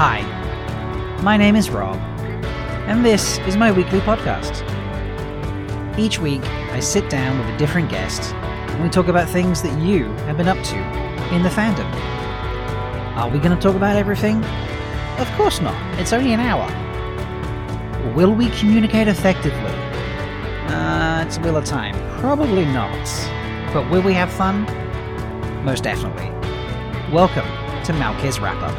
Hi, my name is Rob, and this is my weekly podcast. Each week, I sit down with a different guest, and we talk about things that you have been up to in the fandom. Are we going to talk about everything? Of course not, it's only an hour. Will we communicate effectively? It's a wheel of time. Probably not. But will we have fun? Most definitely. Welcome to Malkes Wrap-Up.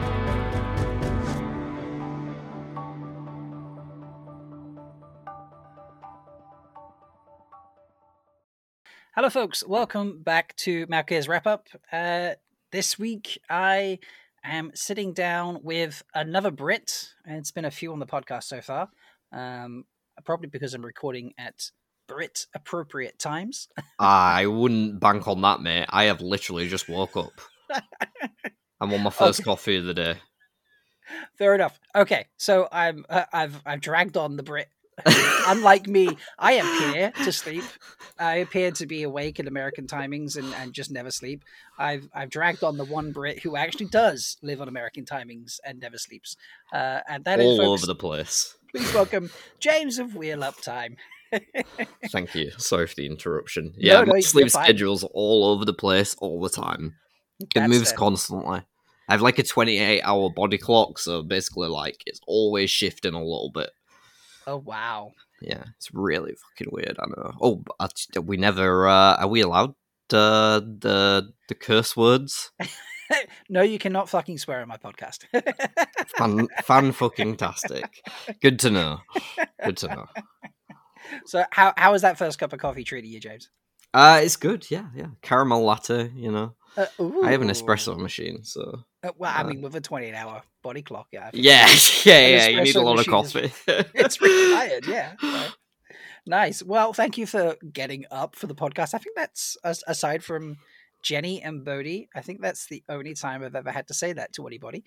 Hello folks, welcome back to Malkes Wrap-Up. This week I am sitting down with another Brit, and it's been a few on the podcast so far, probably because I'm recording at Brit appropriate times. I wouldn't bank on that, mate. I have literally just woke up. I'm on my first coffee of the day. Fair enough. Okay, so I've dragged on the Brit. Unlike me, I appear to sleep. I appear to be awake in American timings and just never sleep. I've dragged on the one Brit who actually does live on American timings and never sleeps. And that all is over the place. Please welcome James of Wheel Up Time. Thank you. Sorry for the interruption. Yeah, No, my sleep fine. schedule's all over the place all the time. It moves constantly. I have like a 28-hour body clock, so basically like it's always shifting a little bit. Oh, wow. Yeah, it's really fucking weird, I know. Oh, we never, are we allowed the curse words? No, you cannot fucking swear on my podcast. Fan-fucking-tastic. Good to know. Good to know. So how is that first cup of coffee treating you, James? It's good, yeah. Caramel latte, you know. I have an espresso machine, so... well, I mean, with a 28-hour body clock, yeah. Yeah, you need a lot of coffee. It's required, yeah. So, nice. Well, thank you for getting up for the podcast. I think that's, aside from Jenny and Bodhi, I think that's the only time I've ever had to say that to anybody.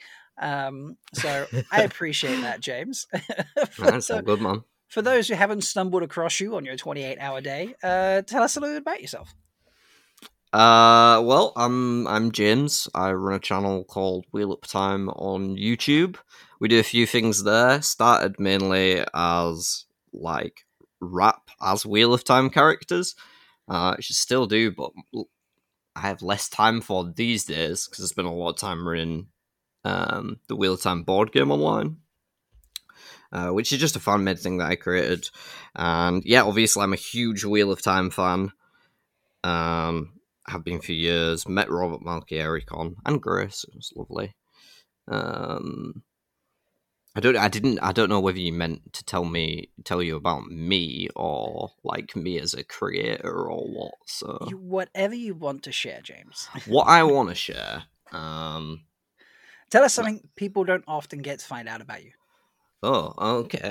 So I appreciate that, James. That's a good, man. For those who haven't stumbled across you on your 28-hour day, tell us a little bit about yourself. Well, I'm James. I run a channel called Wheel Up Time on YouTube. We do a few things there. Started mainly as like rap as Wheel of Time characters. Which I still do, but I have less time for these days because I spend a lot of time running the Wheel of Time board game online. Which is just a fan-made thing that I created. And yeah, obviously I'm a huge Wheel of Time fan. Have been for years. Met Robert Malkieri-Con and Grace. It was lovely. I don't know whether you meant to tell you about me or like me as a creator or what. So whatever you want to share, James. What I want to share. Tell us something people don't often get to find out about you. Oh, okay.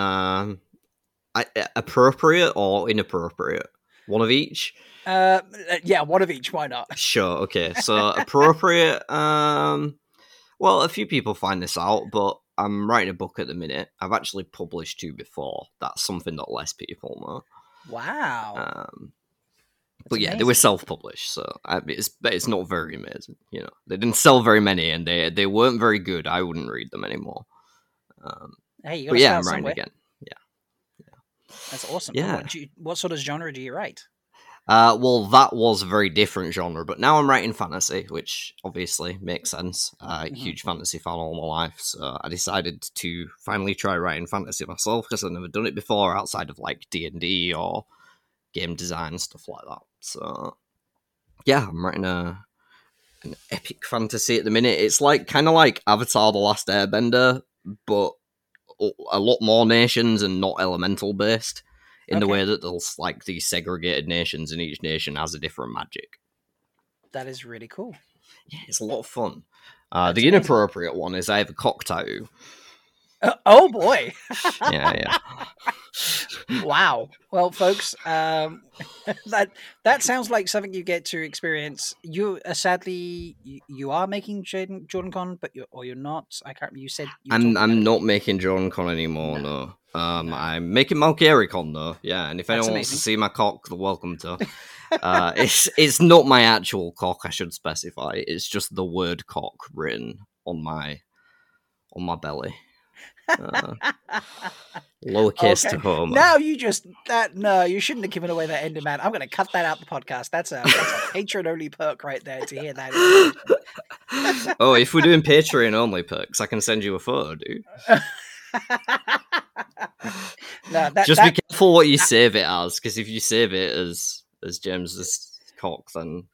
Appropriate or inappropriate? One of each? Yeah, one of each. Why not? Sure, okay. So, appropriate, well, a few people find this out, but I'm writing a book at the minute. I've actually published 2 before. That's something that less people know. Wow. But yeah, they were self-published, so it's not very amazing, you know. They didn't sell very many, and they weren't very good. I wouldn't read them anymore. Hey, you but yeah, I'm writing again. Yeah. That's awesome. Yeah. What sort of genre do you write? Well, that was a very different genre, but now I'm writing fantasy, which obviously makes sense. Huge fantasy fan all my life, so I decided to finally try writing fantasy myself because I've never done it before outside of like D&D or game design stuff like that. So yeah, I'm writing an epic fantasy at the minute. It's like kind of like Avatar: The Last Airbender, but a lot more nations and not elemental based in the way that there's like these segregated nations and each nation has a different magic. That is really cool. Yeah, it's a lot of fun. The inappropriate one is I have a cock tattoo. Oh boy. Yeah. Wow. Well, folks, that sounds like something you get to experience. You sadly you are making JordanCon, but you're not. I can't remember. You said I'm not making JordanCon anymore. No. I'm making Malkieri-Con though. Yeah, and if anyone wants to see my cock, they're welcome to. It's not my actual cock. I should specify. It's just the word cock written on my on my belly. Lowercase Okay. to Homer. Now you just no, you shouldn't have given away that ending, man. I'm going to cut that out the podcast. That's a Patreon only perk right there to hear that. Oh, if we're doing Patreon only perks, I can send you a photo, dude. No, just be careful what you save it as, because if you save it as James's cock, then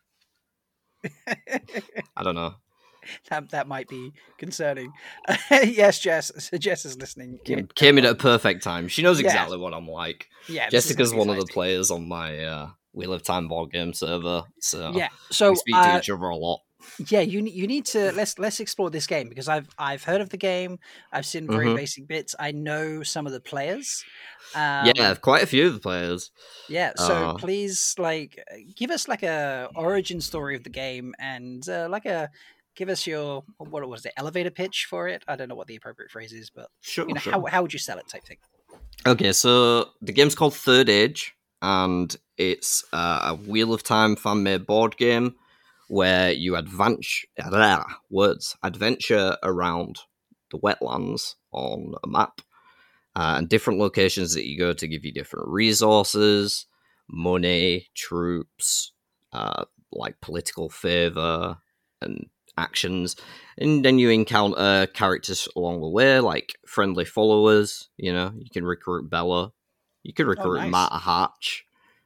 I don't know. That might be concerning. Yes, Jess. So Jess is listening. Came in at a perfect time. She knows exactly what I'm like. Yeah, Jessica's one of the players on my Wheel of Time board game server, so yeah. So we speak to each other a lot. Yeah, you need to let's explore this game, because I've heard of the game. I've seen very basic bits. I know some of the players. Yeah, quite a few of the players. Yeah, so please, give us a origin story of the game, and give us your, what was it, elevator pitch for it. I don't know what the appropriate phrase is, but sure. How would you sell it, type thing. Okay, so the game's called Third Age, and it's a Wheel of Time fan-made board game where you adventure around the wetlands on a map, and different locations that you go to give you different resources, money, troops, political favor, and actions. And then you encounter characters along the way, like friendly followers. You know, you can recruit Bella. You could recruit Matt Hatch.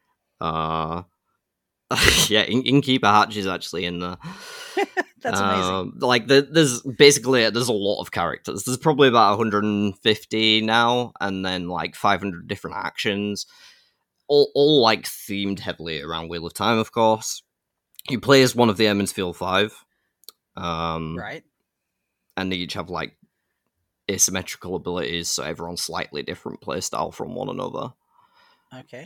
Yeah, Innkeeper Hatch is actually in there. That's amazing. There's a lot of characters. There's probably about 150 now, and then 500 different actions, all themed heavily around Wheel of Time, of course. You play as one of the Emmonsfield Five, right? And they each have asymmetrical abilities, so everyone's slightly different playstyle from one another. Okay.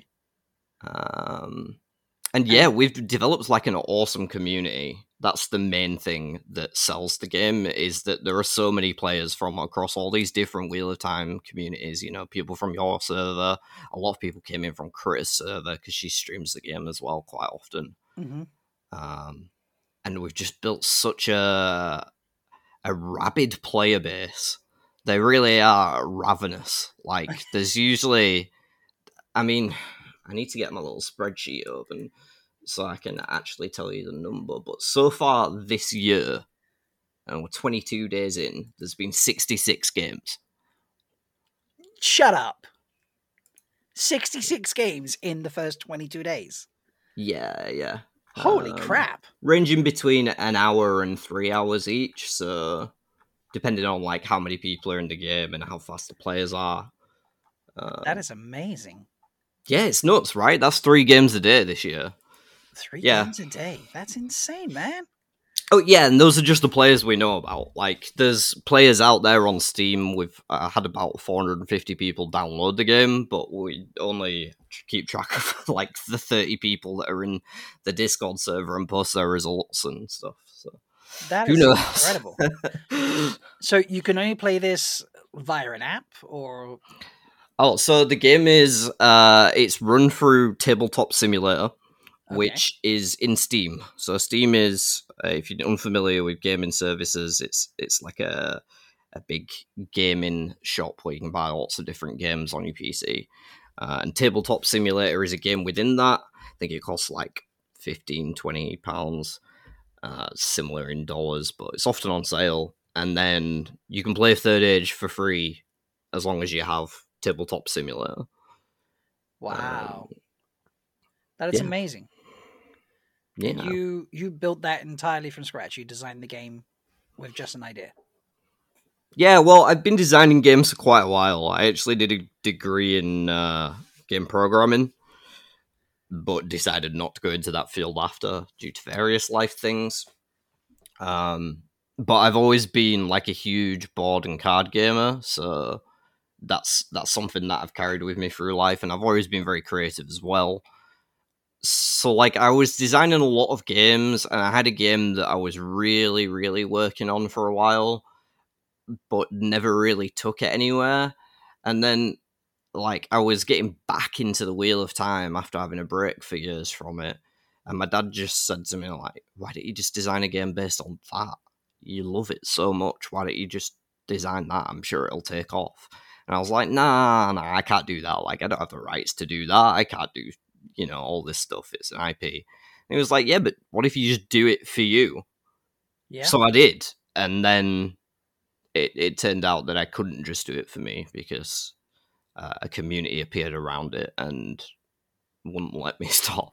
And yeah, we've developed an awesome community. That's the main thing that sells the game, is that there are so many players from across all these different Wheel of Time communities. You know, people from your server. A lot of people came in from Chris' server because she streams the game as well quite often. Mm-hmm. And we've just built such a rabid player base. They really are ravenous. There's usually... I mean... I need to get my little spreadsheet open so I can actually tell you the number. But so far this year, and we're 22 days in, there's been 66 games. Shut up. 66 games in the first 22 days? Yeah. Holy crap. Ranging between an hour and 3 hours each, so depending on how many people are in the game and how fast the players are. That is amazing. Yeah, it's nuts, right? That's 3 games a day this year. 3 games a day? That's insane, man. Oh, yeah, and those are just the players we know about. There's players out there on Steam. We've had about 450 people download the game, but we only keep track of, the 30 people that are in the Discord server and post their results and stuff. So that is incredible. So you can only play this via an app, or... Oh, so the game is it's run through Tabletop Simulator, which is in Steam. So Steam is, if you're unfamiliar with gaming services, it's like a big gaming shop where you can buy lots of different games on your PC. And Tabletop Simulator is a game within that. I think it costs £15-20, similar in dollars, but it's often on sale. And then you can play Third Age for free as long as you have Tabletop Simulator. Wow. That is amazing. Yeah. You built that entirely from scratch. You designed the game with just an idea. Yeah, well, I've been designing games for quite a while. I actually did a degree in game programming, but decided not to go into that field after due to various life things. But I've always been a huge board and card gamer, so that's something that I've carried with me through life, and I've always been very creative as well. So I was designing a lot of games, and I had a game that I was really, really working on for a while, but never really took it anywhere. And then I was getting back into the Wheel of Time after having a break for years from it, and my dad just said to me why don't you just design a game based on that? You love it so much, why don't you just design that. I'm sure it'll take off. And I was like, nah, I can't do that. Like, I don't have the rights to do that. I can't do, all this stuff. It's an IP. And he was like, yeah, but what if you just do it for you? Yeah. So I did. And then it turned out that I couldn't just do it for me because a community appeared around it and wouldn't let me stop.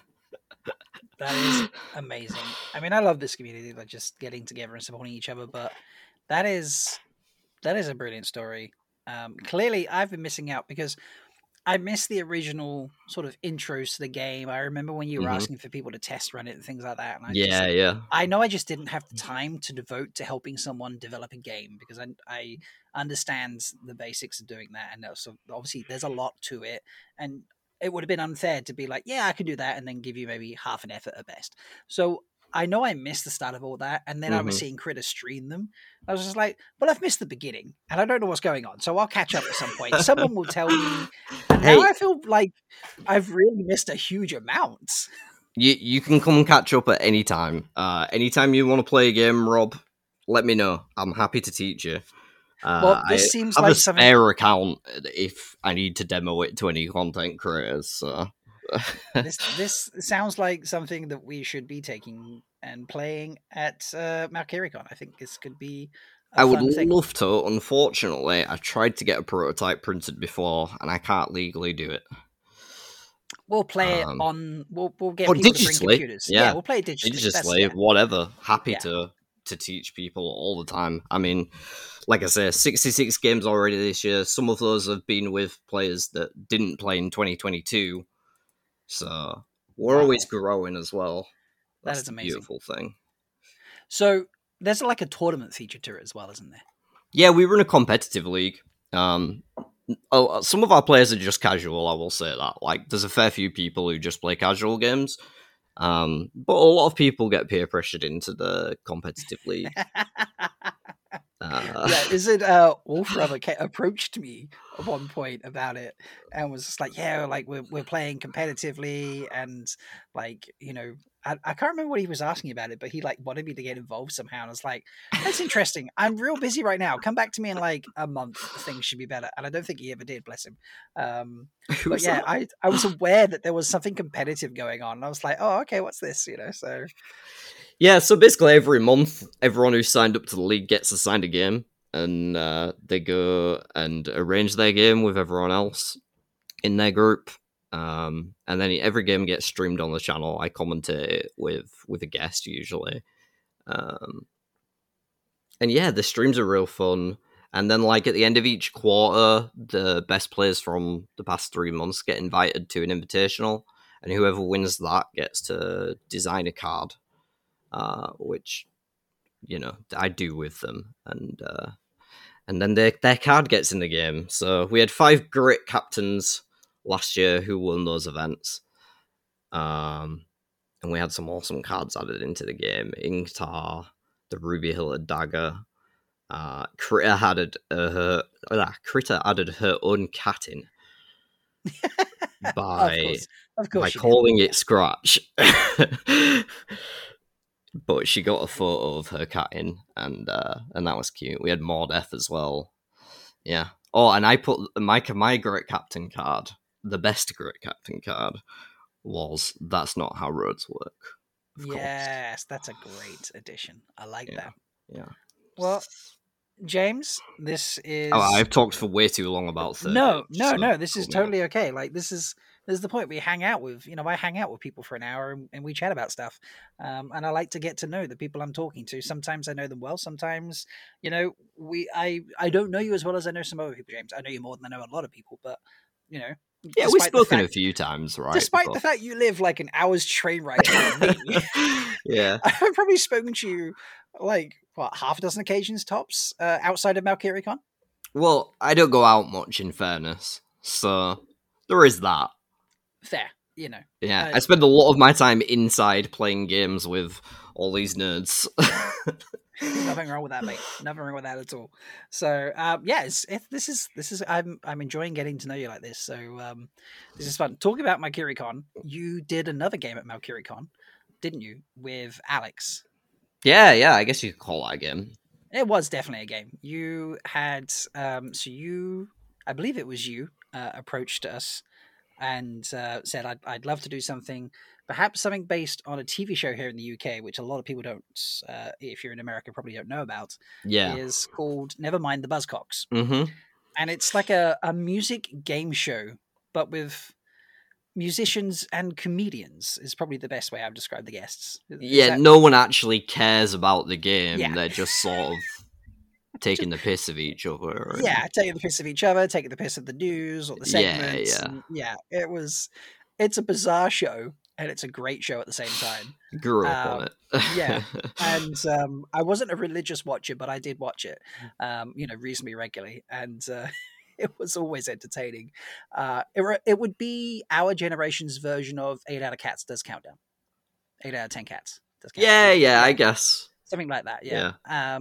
That is amazing. I mean, I love this community, like just getting together and supporting each other, but that is a brilliant story. Clearly, I've been missing out because I missed the original sort of intros to the game. I remember when you were asking for people to test run it and things like that. And I know I just didn't have the time to devote to helping someone develop a game because I understand the basics of doing that. And so obviously there's a lot to it. And it would have been unfair to be like, yeah, I can do that and then give you maybe half an effort at best. So I know I missed the start of all that, and then I was seeing Critter stream them. I was just like, well, I've missed the beginning, and I don't know what's going on, so I'll catch up at some point. Someone will tell me, and now I feel like I've really missed a huge amount. You can come catch up at any time. Anytime you want to play a game, Rob, let me know. I'm happy to teach you. Well, this seems like a spare account if I need to demo it to any content creators. So. This sounds like something that we should be taking and playing at Malkiricon. I think this could be I would love to. Unfortunately, I tried to get a prototype printed before, and I can't legally do it. We'll play it on. We'll get people digitally. To bring computers. Yeah, we'll play it digitally. Whatever. Happy to teach people all the time. I mean, like I say, 66 games already this year. Some of those have been with players that didn't play in 2022. So we're always growing as well. That is amazing. Beautiful thing. So there's like a tournament feature to it as well, isn't there? Yeah, we run a competitive league. Some of our players are just casual, I will say that. Like, there's a fair few people who just play casual games. But a lot of people get peer pressured into the competitive league. Is it Wolfram approached me at one point about it and was just like, yeah, like we're playing competitively, and like, I can't remember what he was asking about it, but he like wanted me to get involved somehow, and I was like, that's interesting. I'm real busy right now. Come back to me in like a month. Things should be better. And I don't think he ever did, bless him. But yeah, I was aware that there was something competitive going on, and I was like, oh, okay, what's this? So. Yeah, so basically every month, everyone who signed up to the league gets assigned a game, and they go and arrange their game with everyone else in their group. And then every game gets streamed on the channel. I commentate it with a guest usually. And yeah, the streams are real fun. And then like at the end of each quarter, the best players from the past 3 months get invited to an invitational, and whoever wins that gets to design a card. Which, I do with them, and then their card gets in the game. So we had 5 great captains last year who won those events, and we had some awesome cards added into the game. Ingtar, the Ruby Hilted Dagger, Critter added her own cat in by calling it Scratch. But she got a photo of her cat in, and that was cute. We had Mordeth as well. Yeah. Oh, and I put my Great Captain card, the best Great Captain card, was That's Not How Roads Work. Yes, that's a great addition. I like that. Yeah. Well, James, this is... Oh, I've talked for way too long about third. No, this is totally okay. Like, this is the point. We hang out with, I hang out with people for an hour and we chat about stuff. And I like to get to know the people I'm talking to. Sometimes I know them well. Sometimes, I don't know you as well as I know some other people, James. I know you more than I know a lot of people, but, yeah, we've spoken a few times, right? Despite the fact you live like an hour's train ride from me. Yeah. I've probably spoken to you like, half a dozen occasions tops outside of Malkiricon? Well, I don't go out much, in fairness. So there is that. Fair, Yeah, I spend a lot of my time inside playing games with all these nerds. Nothing wrong with that, mate. Nothing wrong with that at all. So, this is. I'm enjoying getting to know you like this. So, this is fun. Talking about Malkiricon, you did another game at Malkiricon, didn't you, with Alex? Yeah. I guess you could call that a game. It was definitely a game. You had I believe it was you, approached us and said, I'd love to do something, perhaps something based on a TV show here in the UK, which a lot of people don't, if you're in America, probably don't know about, Yeah. is called Nevermind the Buzzcocks. Mm-hmm. And it's like a music game show, but with musicians and comedians is probably the best way I've described the guests. No one actually cares about the game. Yeah. They're just sort of taking the piss of each other. Yeah, taking the piss of each other, taking the piss of the news or the segments. Yeah. It's a bizarre show, and it's a great show at the same time. Grew up on it. Yeah, and I wasn't a religious watcher, but I did watch it, reasonably regularly, and it was always entertaining. It would be our generation's version of 8 out of Cats does Countdown. 8 out of 10 Cats does Countdown. Yeah, I guess. Something like that, yeah.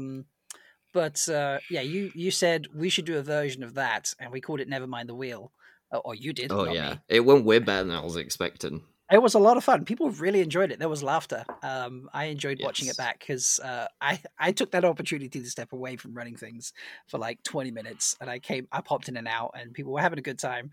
But you said we should do a version of that, and we called it Nevermind the Wheel. Or you did. Oh, not yeah. me. It went way better than I was expecting. It was a lot of fun. People really enjoyed it. There was laughter. I enjoyed watching it back because I took that opportunity to step away from running things for like 20 minutes, and I popped in and out, and people were having a good time.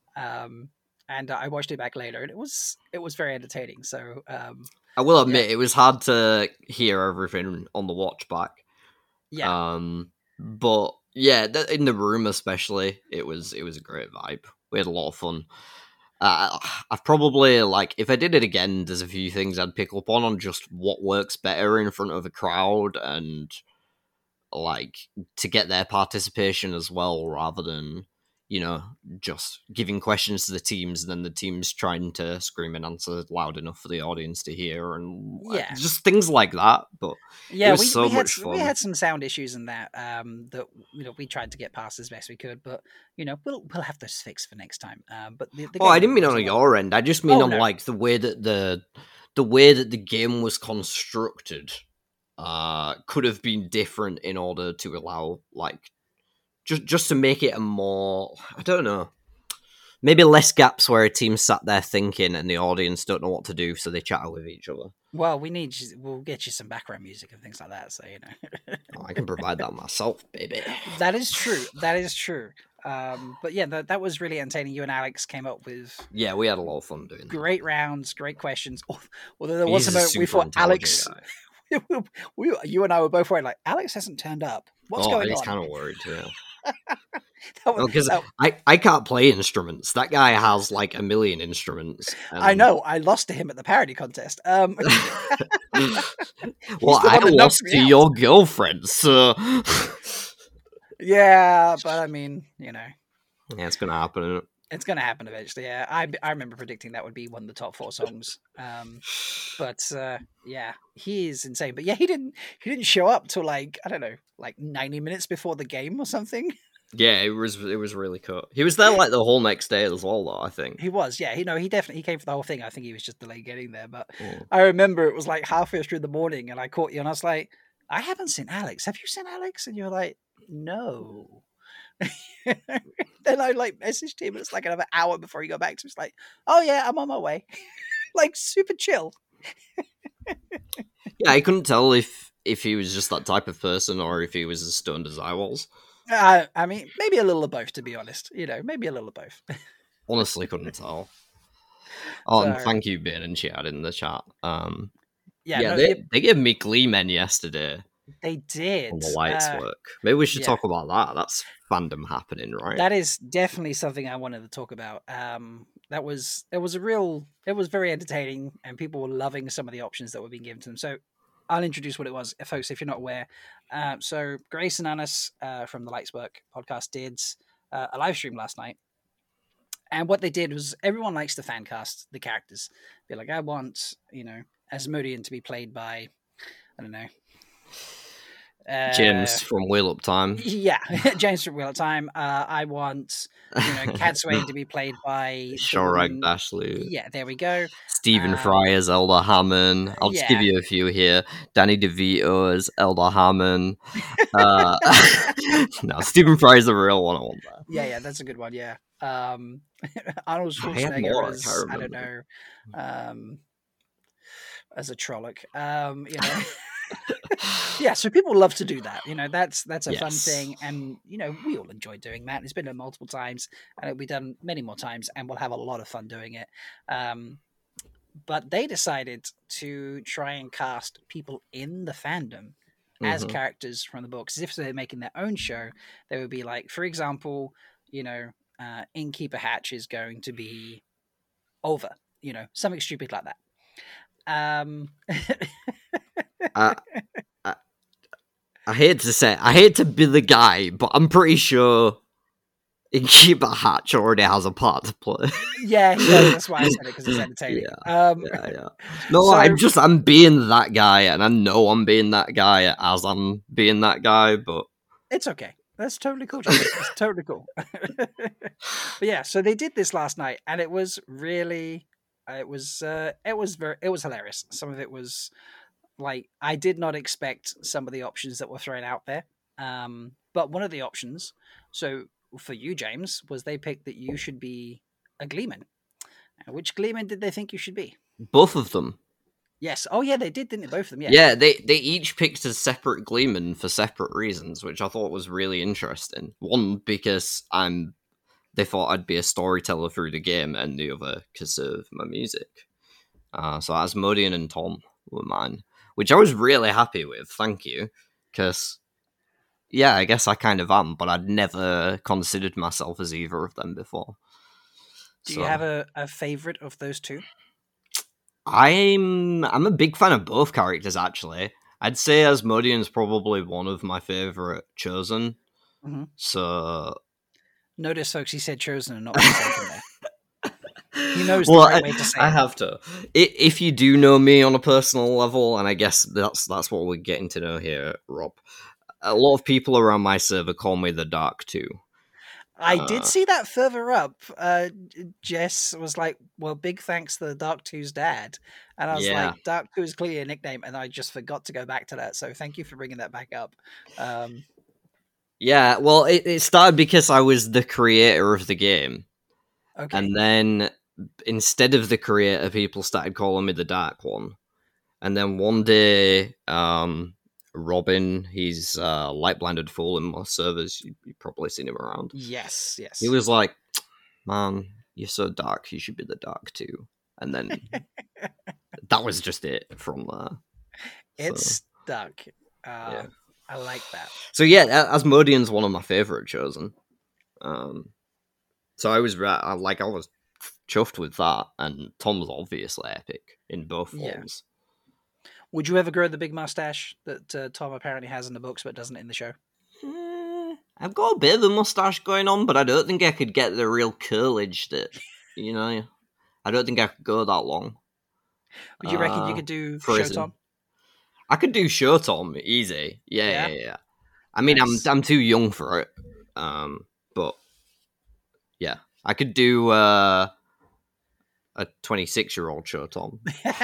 And I watched it back later, and it was very entertaining. So I will admit, it was hard to hear everything on the watch back. Yeah. But yeah, in the room especially, it was a great vibe. We had a lot of fun. I've probably, like, if I did it again, there's a few things I'd pick up on just what works better in front of a crowd, and like to get their participation as well, rather than just giving questions to the teams and then the teams trying to scream and answer loud enough for the audience to hear, and just things like that. But it was so much fun. We had some sound issues in that that we tried to get past as best we could, but we'll have those fixed for next time. But I didn't mean on your end. I just mean on like the way that the game was constructed could have been different in order to allow like. Just to make it a more, I don't know, maybe less gaps where a team sat there thinking and the audience don't know what to do, so they chat with each other. Well, we'll get you some background music and things like that, so I can provide that myself, baby. That is true. But yeah, that was really entertaining. You and Alex came up with... Yeah, we had a lot of fun doing that. Great rounds, great questions. Although there was a moment we thought Alex... you and I were both worried, like, Alex hasn't turned up. What's going on? I was kind of worried too. Because I can't play instruments. That guy has like a million instruments. I know. I lost to him at the parody contest. Well, I lost to your girlfriend, so... Yeah, but I mean, Yeah, it's going to happen, isn't it? It's going to happen eventually, yeah. I remember predicting that would be one of the top 4 songs. But yeah, he is insane. But yeah, he didn't show up till like, I don't know, like 90 minutes before the game or something. Yeah, it was really cool. He was there like the whole next day as well, though, I think. He was, yeah. He definitely came for the whole thing. I think he was just delayed getting there. But I remember it was like halfway through the morning and I caught you and I was like, I haven't seen Alex. Have you seen Alex? And you were like, no. Then I like messaged him. It's like another hour before he got back to me. It's like, oh yeah, I'm on my way. Like super chill. Yeah, I couldn't tell if he was just that type of person or if he was as stoned as I was. I mean, maybe a little of both, to be honest. Maybe a little of both. Honestly, couldn't tell. Oh, and thank you, Ben and Chad in the chat. They gave me Glee Men yesterday. They did. On the lights work. Maybe we should talk about that. That's fandom happening, right? That is definitely something I wanted to talk about. It was very entertaining, and people were loving some of the options that were being given to them. So I'll introduce what it was, folks, if you're not aware. So Grace and Anis from the Lights Work podcast did a live stream last night. And what they did was, everyone likes to fan cast the characters. Be like, I want, Asmodean to be played by, I don't know, James from Wheel Up Time. Yeah, James from Wheel Up Time. I want, Cadsuane to be played by Shorag Dashloo. Yeah, there we go. Stephen Fry as Elder Hammond. I'll just give you a few here. Danny DeVito as Elder Hammond. No, Stephen Fry is the real one I want that. Yeah, that's a good one. Yeah. Arnold Schwarzenegger as, I don't know, as a Trolloc. Yeah, so people love to do that. That's a fun Yes. thing, and we all enjoy doing that. It's been done multiple times, and it'll be done many more times, and we'll have a lot of fun doing it. But they decided to try and cast people in the fandom as Mhm. characters from the books, as if they're making their own show. They would be like, for example, Innkeeper Hatch is going to be Over, something stupid like that. I, I I hate to be the guy, but I'm pretty sure Innkeeper Hatch already has a part to play. Yeah, he does. That's why I said it, because it's entertaining. Yeah. No, So- I'm being that guy, and I know I'm being that guy as I'm being that guy, but It's okay. That's totally cool, James. It's totally cool. But yeah, so they did this last night, and it was really, it was hilarious. Some of it was like, I did not expect some of the options that were thrown out there. But one of the options, so for you, James, was they picked that you should be a Gleeman. Which Gleeman did they think you should be? both of them. Yes. Oh, yeah, they did, didn't they? Both of them, yeah. Yeah, they each picked a separate Gleeman for separate reasons, which I thought was really interesting. One, because they thought I'd be a storyteller through the game, and the other because of my music. So Asmodean and Tom were mine, which I was really happy with. Thank you, because yeah, I guess I kind of am, but I'd never considered myself as either of them before. Do you have a favorite of those two? I'm a big fan of both characters, actually. I'd say Asmodean's probably one of my favorite chosen. Mm-hmm. So notice, folks, he said chosen and not mistaken there. He knows well, the right way to say it. I have to. If you do know me on a personal level, and I guess that's what we're getting to know here, Rob. A lot of people around my server call me the Dark 2. I did see that further up. Jess was like, well, big thanks to the Dark 2's dad. And I was like, Dark 2 is clearly a nickname, and I just forgot to go back to that. So thank you for bringing that back up. Yeah, well, it started because I was the creator of the game. Okay. And then instead of the creator, people started calling me the Dark One. And then one day, Robin, he's Light Blinded Fool in my servers. You've probably seen him around. Yes. He was like, man, you're so dark, you should be the Dark 2. And then that was just it from there. It's stuck. Yeah. I like that. So yeah, Asmodean's one of my favourite chosen. So I was chuffed with that, and Tom's obviously epic in both forms. Would you ever grow the big mustache that Tom apparently has in the books but doesn't in the show? I've got a bit of a mustache going on, but I don't think I could get the real curlage that, I don't think I could go that long. Would you reckon you could do Show Tom? I could do Show Tom easy. Yeah. I mean, nice. I'm too young for it. But yeah, I could do a 26-year-old Show Tom.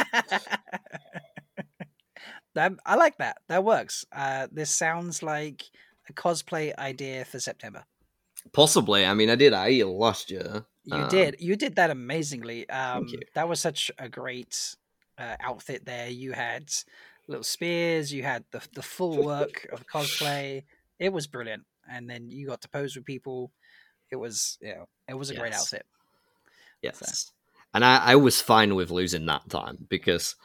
I like that. That works. This sounds like a cosplay idea for September. Possibly. I mean, I did Aiel last year. You did that amazingly. Thank you. That was such a great outfit there. You had little spears. You had the full work of cosplay. It was brilliant. And then you got to pose with people. It was a great outfit. Yes. So. And I was fine with losing that time because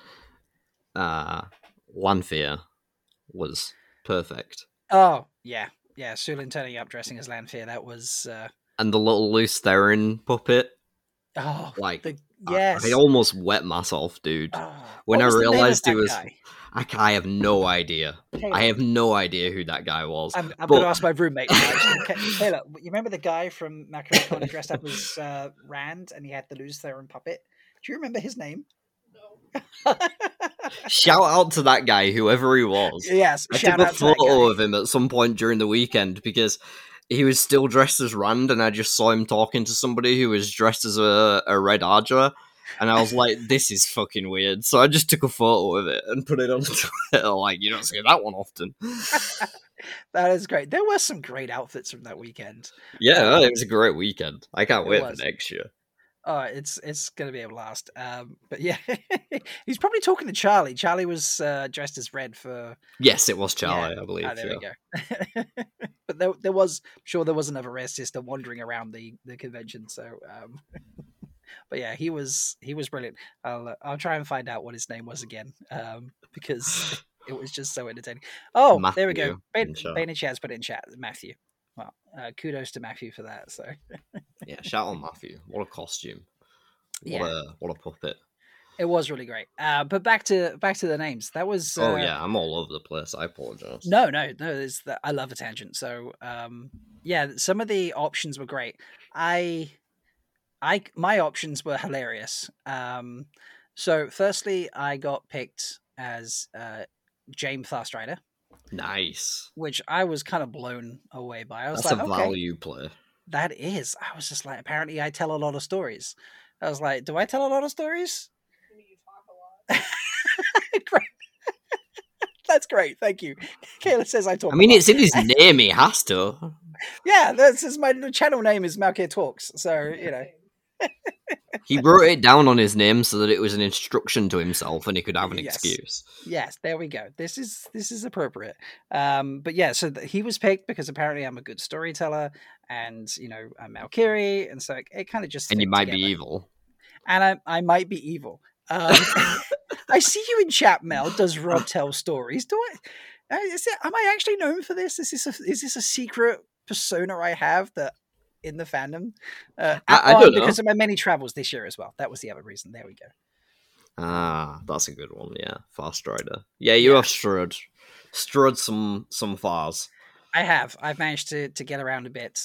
Lanfear was perfect. Oh, yeah. Yeah, Sulin turning up dressing as Lanfear, that was... And the little Lews Therin puppet. Oh, yes. I almost wet myself, dude. When I realized he was... Guy? I have no idea. Caleb. I have no idea who that guy was. I'm going to ask my roommate. Caleb, you remember the guy from Macron dressed up as Rand and he had the Lews Therin puppet? Do you remember his name? No. Shout out to that guy, whoever he was. Yes, I took a photo of him at some point during the weekend because he was still dressed as Rand, and I just saw him talking to somebody who was dressed as a Red Ardra, and I was like, "This is fucking weird." So I just took a photo of it and put it on Twitter. Like, you don't see that one often. That is great. There were some great outfits from that weekend. Yeah, it was a great weekend. I can't wait for next year. Oh, it's gonna be a blast. But yeah, he's probably talking to Charlie. Charlie was dressed as Red for Yes, it was yeah. Charlie, I believe. There Yeah. we go. But there was sure there was another Rare Sister wandering around the convention. So, but yeah, he was brilliant. I'll try and find out what his name was again, because it was just so entertaining. Oh, there we go. Matthew in chat. Bane Chaz put it in chat. Matthew. Well, kudos to Matthew for that. So Yeah, shout out Matthew. What a costume. What a puppet. it was really great. But back to the names. That was Oh yeah, I'm all over the place. I apologize. no. I love a tangent. So yeah, some of the options were great. My options were hilarious. So firstly, I got picked as James Farstrider, Nice. which I was kind of blown away by. I was That's like, a okay, value play. that is. I was just like, apparently I tell a lot of stories. I was like, do I tell a lot of stories? You talk a lot. Great. That's great. Thank you. Kayla says I talk. I mean, a lot. it's in his name. He has to. Yeah, this is my channel name is Malkir Talks. So you know. He wrote it down on his name so that it was an instruction to himself, and he could have an Yes. excuse. Yes, there we go. This is appropriate. But yeah, so he was picked because apparently I'm a good storyteller, and you know I'm Malkiri, and so it kind of just And you fit might together. be evil. And I might be evil. I see you in chat, Mel. Does Rob tell stories? Do I? Am I actually known for this? Is this a secret persona I have that in the fandom? I don't know. Because of my many travels this year as well. That was the other reason. There we go. Ah, that's a good one. Yeah, Fast Rider. Yeah, you have strode some fars. I have. I've managed to get around a bit.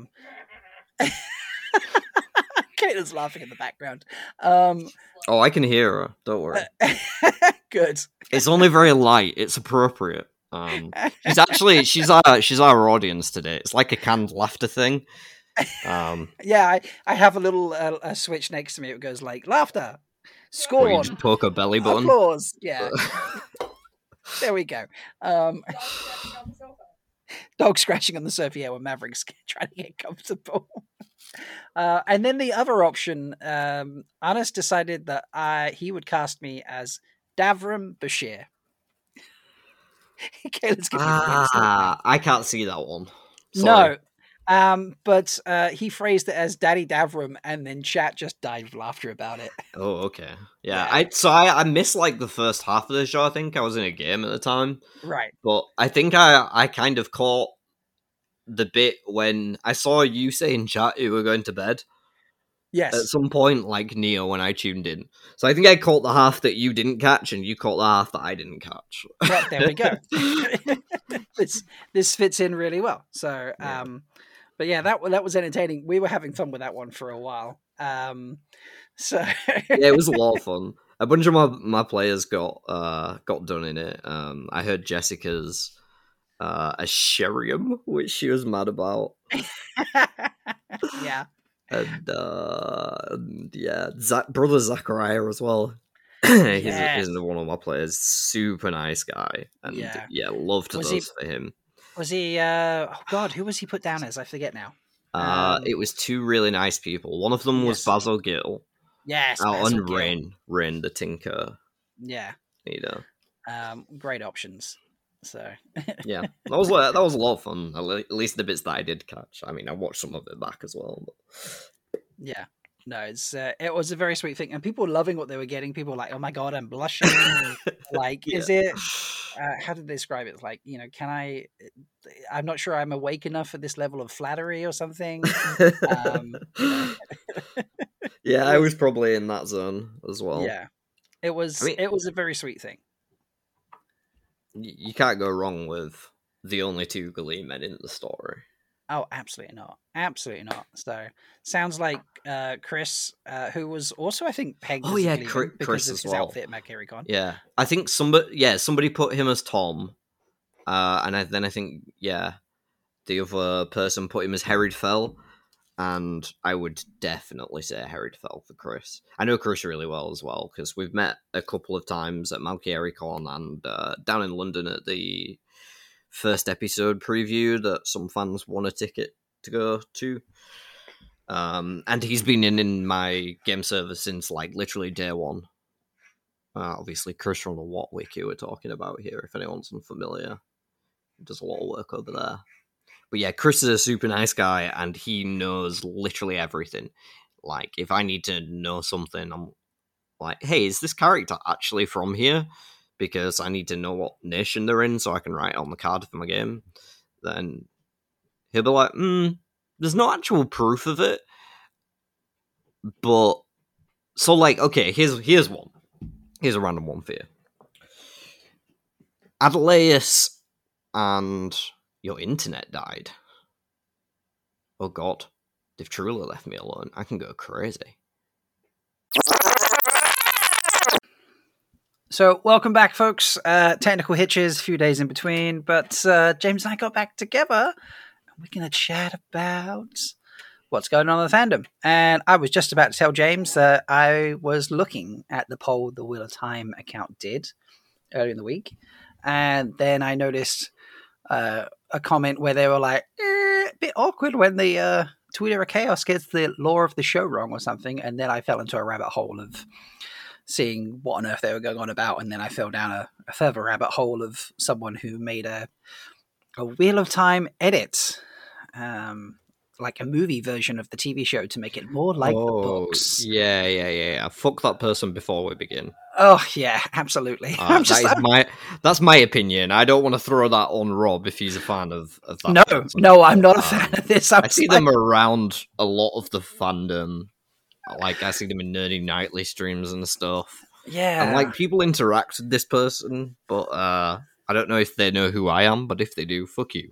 Kayla's laughing in the background. Oh, I can hear her. Don't worry. Good. It's only very light. It's appropriate. She's our audience today. It's like a canned laughter thing. Yeah, I have a little a switch next to me. It goes like laughter, Or you scorn, just poke a belly button. applause. Yeah. There we go. Dog scratching on the sofa. Yeah, when Maverick's trying to get comfortable. And then the other option, Anas decided that he would cast me as Davram Bashir. Kayla's giving me the biggest look. I can't see that one. Sorry. No. But he phrased it as Daddy Davram, and then chat just died of laughter about it. Oh, okay. Yeah. I missed like the first half of the show. I think I was in a game at the time. Right. But I think I kind of caught the bit when I saw you say in chat you were going to bed. Yes. At some point, like Neo, when I tuned in. So I think I caught the half that you didn't catch, and you caught the half that I didn't catch. Well, there we go. This fits in really well. So, but yeah, that was entertaining. We were having fun with that one for a while. So Yeah, it was a lot of fun. A bunch of my players got done in it. I heard Jessica's a Sherium, which she was mad about. Yeah. And yeah, brother Zachariah as well. He's one of my players. Super nice guy, and yeah, love to those for him. Was he? Oh God, who was he put down as? I forget now. It was two really nice people. One of them was Basil Gill. Yes, and Rain the Tinker. Yeah, you know, great options. So yeah, that was a lot of fun. At least the bits that I did catch. I mean, I watched some of it back as well. But... Yeah, no, it was a very sweet thing, and people were loving what they were getting. People were like, "Oh my God, I'm blushing!" Like, is it? How did they describe it? Like, you know, I'm not sure I'm awake enough for this level of flattery or something. Yeah, I was probably in that zone as well. Yeah, it was. It was a very sweet thing. You can't go wrong with the only two Glee men in the story. Oh, absolutely not. Absolutely not. So, sounds like Chris, who was also, I think, pegged as a Chris because of his outfit at McCarryCon. Yeah. I think somebody put him as Tom. And I think, the other person put him as Herod Fell. And I would definitely say Herod Fell for Chris. I know Chris really well as well, because we've met a couple of times at McCarryCon and down in London at the first episode preview that some fans won a ticket to go to. And he's been in my game server since like literally day one. Obviously, Chris from the What Wiki we're talking about here, if anyone's unfamiliar. He does a lot of work over there. But yeah, Chris is a super nice guy, and he knows literally everything. Like, if I need to know something, I'm like, hey, is this character actually from here? Because I need to know what nation they're in so I can write it on the card for my game. Then he'll be like, there's no actual proof of it. But, so like, okay, here's one. Here's a random one for you. Adelaus and your internet died. Oh god, they've truly left me alone. I can go crazy. So, welcome back, folks. Technical hitches, a few days in between, but James and I got back together, and we're going to chat about what's going on in the fandom. And I was just about to tell James that I was looking at the poll the Wheel of Time account did earlier in the week, and then I noticed a comment where they were like, a bit awkward when the Tweeter of Chaos gets the lore of the show wrong or something, and then I fell into a rabbit hole of seeing what on earth they were going on about, and then I fell down a further rabbit hole of someone who made a Wheel of Time edit, like a movie version of the TV show to make it more like the books. Yeah. Fuck that person before we begin. Oh yeah, absolutely. That's my opinion. I don't want to throw that on Rob if he's a fan of that. No, I'm not a fan of this. I see them around a lot of the fandom. Like, I see them in Nerdy Nightly streams and stuff. Yeah. And, like, people interact with this person, but I don't know if they know who I am, but if they do, fuck you.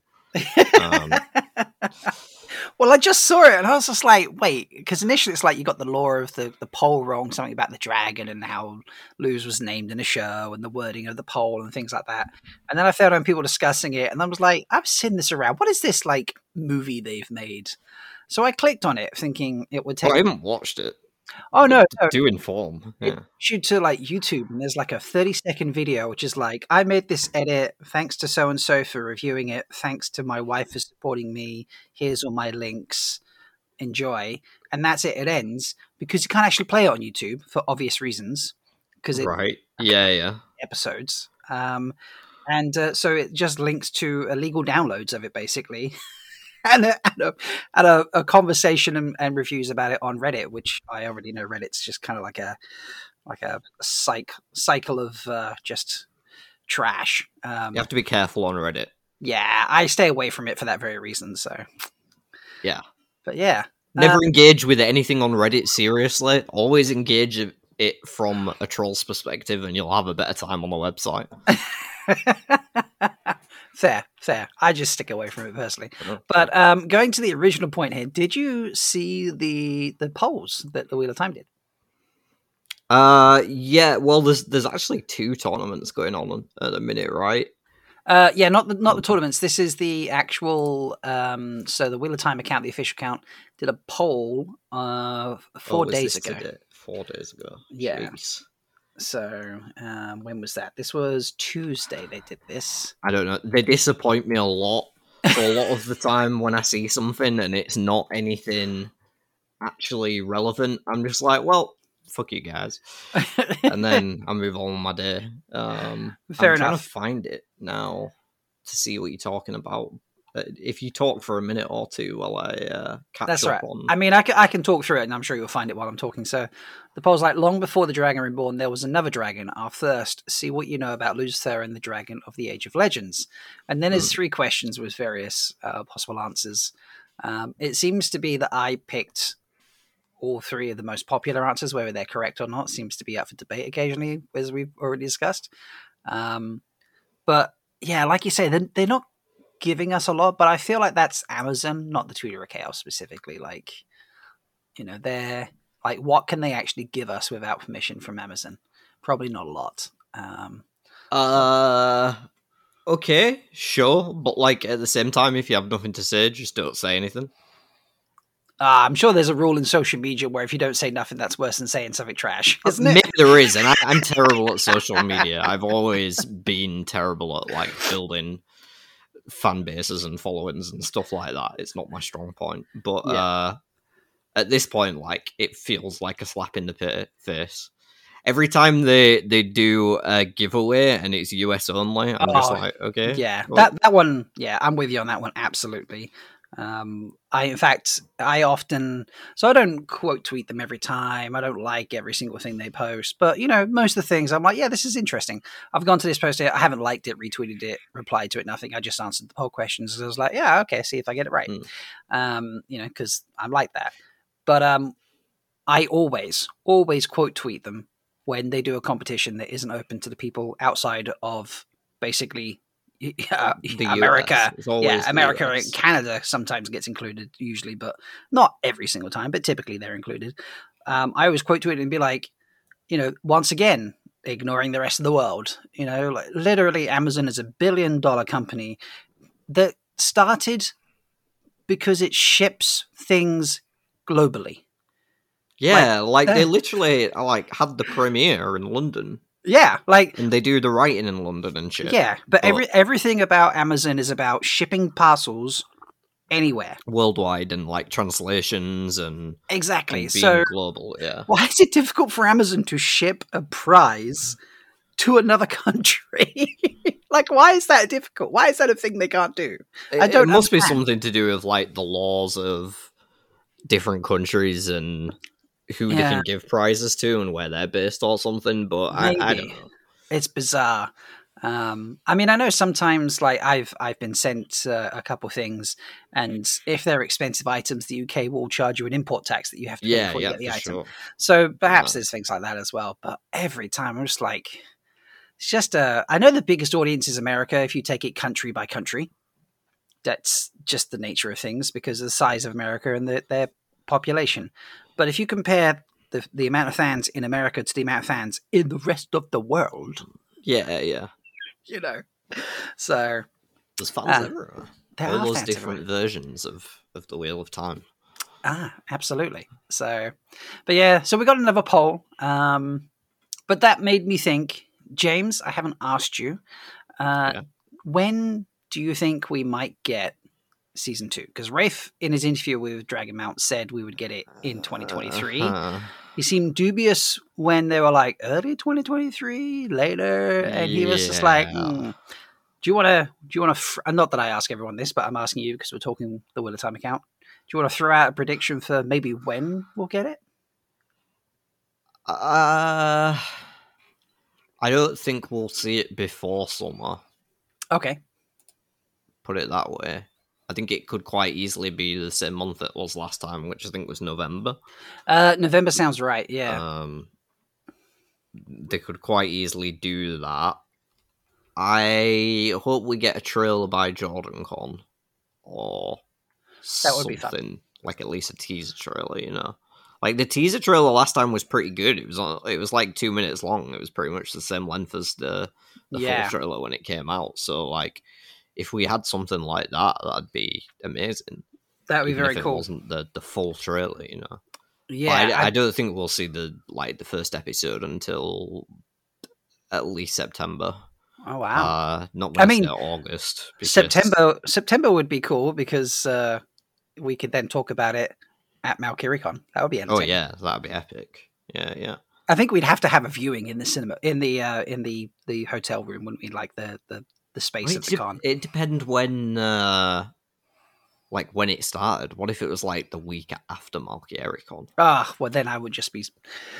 Well, I just saw it, and I was just like, wait, because initially it's like you got the lore of the poll wrong, something about the dragon and how Luz was named in a show and the wording of the poll and things like that. And then I found on people discussing it, and I was like, I've seen this around. What is this, like, movie they've made? So I clicked on it thinking it would take... I haven't watched it. Oh, no. Do inform. Yeah. Shoot to like YouTube, and there's like a 30-second video, which is like, I made this edit. Thanks to so-and-so for reviewing it. Thanks to my wife for supporting me. Here's all my links. Enjoy. And that's it. It ends because you can't actually play it on YouTube for obvious reasons. Right. Yeah. Episodes. So it just links to illegal downloads of it, basically. And a conversation and reviews about it on Reddit, which I already know Reddit's just kind of like a cycle of just trash. You have to be careful on Reddit. Yeah, I stay away from it for that very reason. So yeah, but yeah, never engage with anything on Reddit seriously. Always engage it from a troll's perspective, and you'll have a better time on the website. Fair. I just stick away from it personally. But going to the original point here, did you see the polls that the Wheel of Time did? Yeah. Well, there's actually 2 tournaments going on at the minute, right? Yeah, not the tournaments. This is the actual. So the Wheel of Time account, the official account, did a poll 4 days ago. 4 days ago. Yeah. Jeez. So when was that? This was Tuesday. They did this. I don't know. They disappoint me a lot. So a lot of the time when I see something and it's not anything actually relevant, I'm just like, well, fuck you guys. And then I move on with my day. I'm trying to find it now to see what you're talking about. If you talk for a minute or two while I catch up on... I mean, I can talk through it, and I'm sure you'll find it while I'm talking. So the poll's like, long before the Dragon Reborn, there was another dragon, our first. See what you know about Luz Thera, the dragon of the Age of Legends. And then there's 3 questions with various possible answers. It seems to be that I picked all 3 of the most popular answers, whether they're correct or not, seems to be up for debate occasionally, as we've already discussed. But yeah, like you say, they're not giving us a lot, but I feel like that's Amazon, not the Tweeter of Chaos specifically. Like, you know, they're like, what can they actually give us without permission from Amazon? Probably not a lot. Okay, sure, but like at the same time, if you have nothing to say, just don't say anything. I'm sure there's a rule in social media where if you don't say nothing, that's worse than saying something trash, isn't it? Maybe there is, and I'm terrible at social media. I've always been terrible at like building fan bases and followings and stuff like that. It's not my strong point. But at this point, like, it feels like a slap in the face. Every time they do a giveaway and it's US only, I'm just like, okay. Yeah, well, that one, yeah, I'm with you on that one, absolutely. I often, so I don't quote tweet them every time. I don't like every single thing they post, but most of the things I'm like, yeah, this is interesting. I've gone to this post here. I haven't liked it, retweeted it, replied to it, nothing. I just answered the poll questions. I was like, yeah, okay, see if I get it right. Because I'm like that. But I always quote tweet them when they do a competition that isn't open to the people outside of basically America. America and Canada sometimes gets included usually, but not every single time, but typically they're included. I always quote tweet and be like, once again, ignoring the rest of the world, like literally Amazon is $1 billion company that started because it ships things globally. Yeah, they literally had the premiere in London. Yeah, and they do the writing in London and shit. Yeah, but everything about Amazon is about shipping parcels anywhere, worldwide, and translations and exactly. And being so global. Yeah, why is it difficult for Amazon to ship a prize to another country? Why is that difficult? Why is that a thing they can't do? I don't. It must be something to do with the laws of different countries and who they can give prizes to and where they're based or something, but I don't know. It's bizarre. I know sometimes I've been sent a couple things, and if they're expensive items, the UK will charge you an import tax that you have to pay before you get the item. Sure. So perhaps there's things like that as well. But every time I'm just like, it's just I know the biggest audience is America. If you take it country by country, that's just the nature of things because of the size of America and their population. But if you compare the amount of fans in America to the amount of fans in the rest of the world, yeah, so there's fans everywhere. All those different versions of the Wheel of Time. Absolutely. So, but yeah, so we got another poll, but that made me think, James, I haven't asked you, when do you think we might get season 2? Because Rafe, in his interview with Dragon Mount, said we would get it in 2023. He seemed dubious when they were like early 2023, later, and he was just like, do you want to? Not that I ask everyone this, but I'm asking you because we're talking the Wheel of Time account. Do you want to throw out a prediction for maybe when we'll get it? I don't think we'll see it before summer. Okay. Put it that way. I think it could quite easily be the same month it was last time, which I think was November. November sounds right, yeah. They could quite easily do that. I hope we get a trailer by Jordan Con. Or that would something, be fun. at least a teaser trailer, the teaser trailer last time was pretty good. It was 2 minutes long. It was pretty much the same length as the full trailer when it came out. So, if we had something like that, that'd be amazing. That would be very cool. It wasn't the full trailer, Yeah, I don't think we'll see the first episode until at least September. Oh wow! Not going to August. September would be cool because we could then talk about it at Malkirikon. That would be entertaining. Oh yeah, that'd be epic. Yeah. I think we'd have to have a viewing in the cinema, in the hotel room, wouldn't we? The space of the con. It depends when when it started. What if it was the week after Malkirikon? Well then I would just be,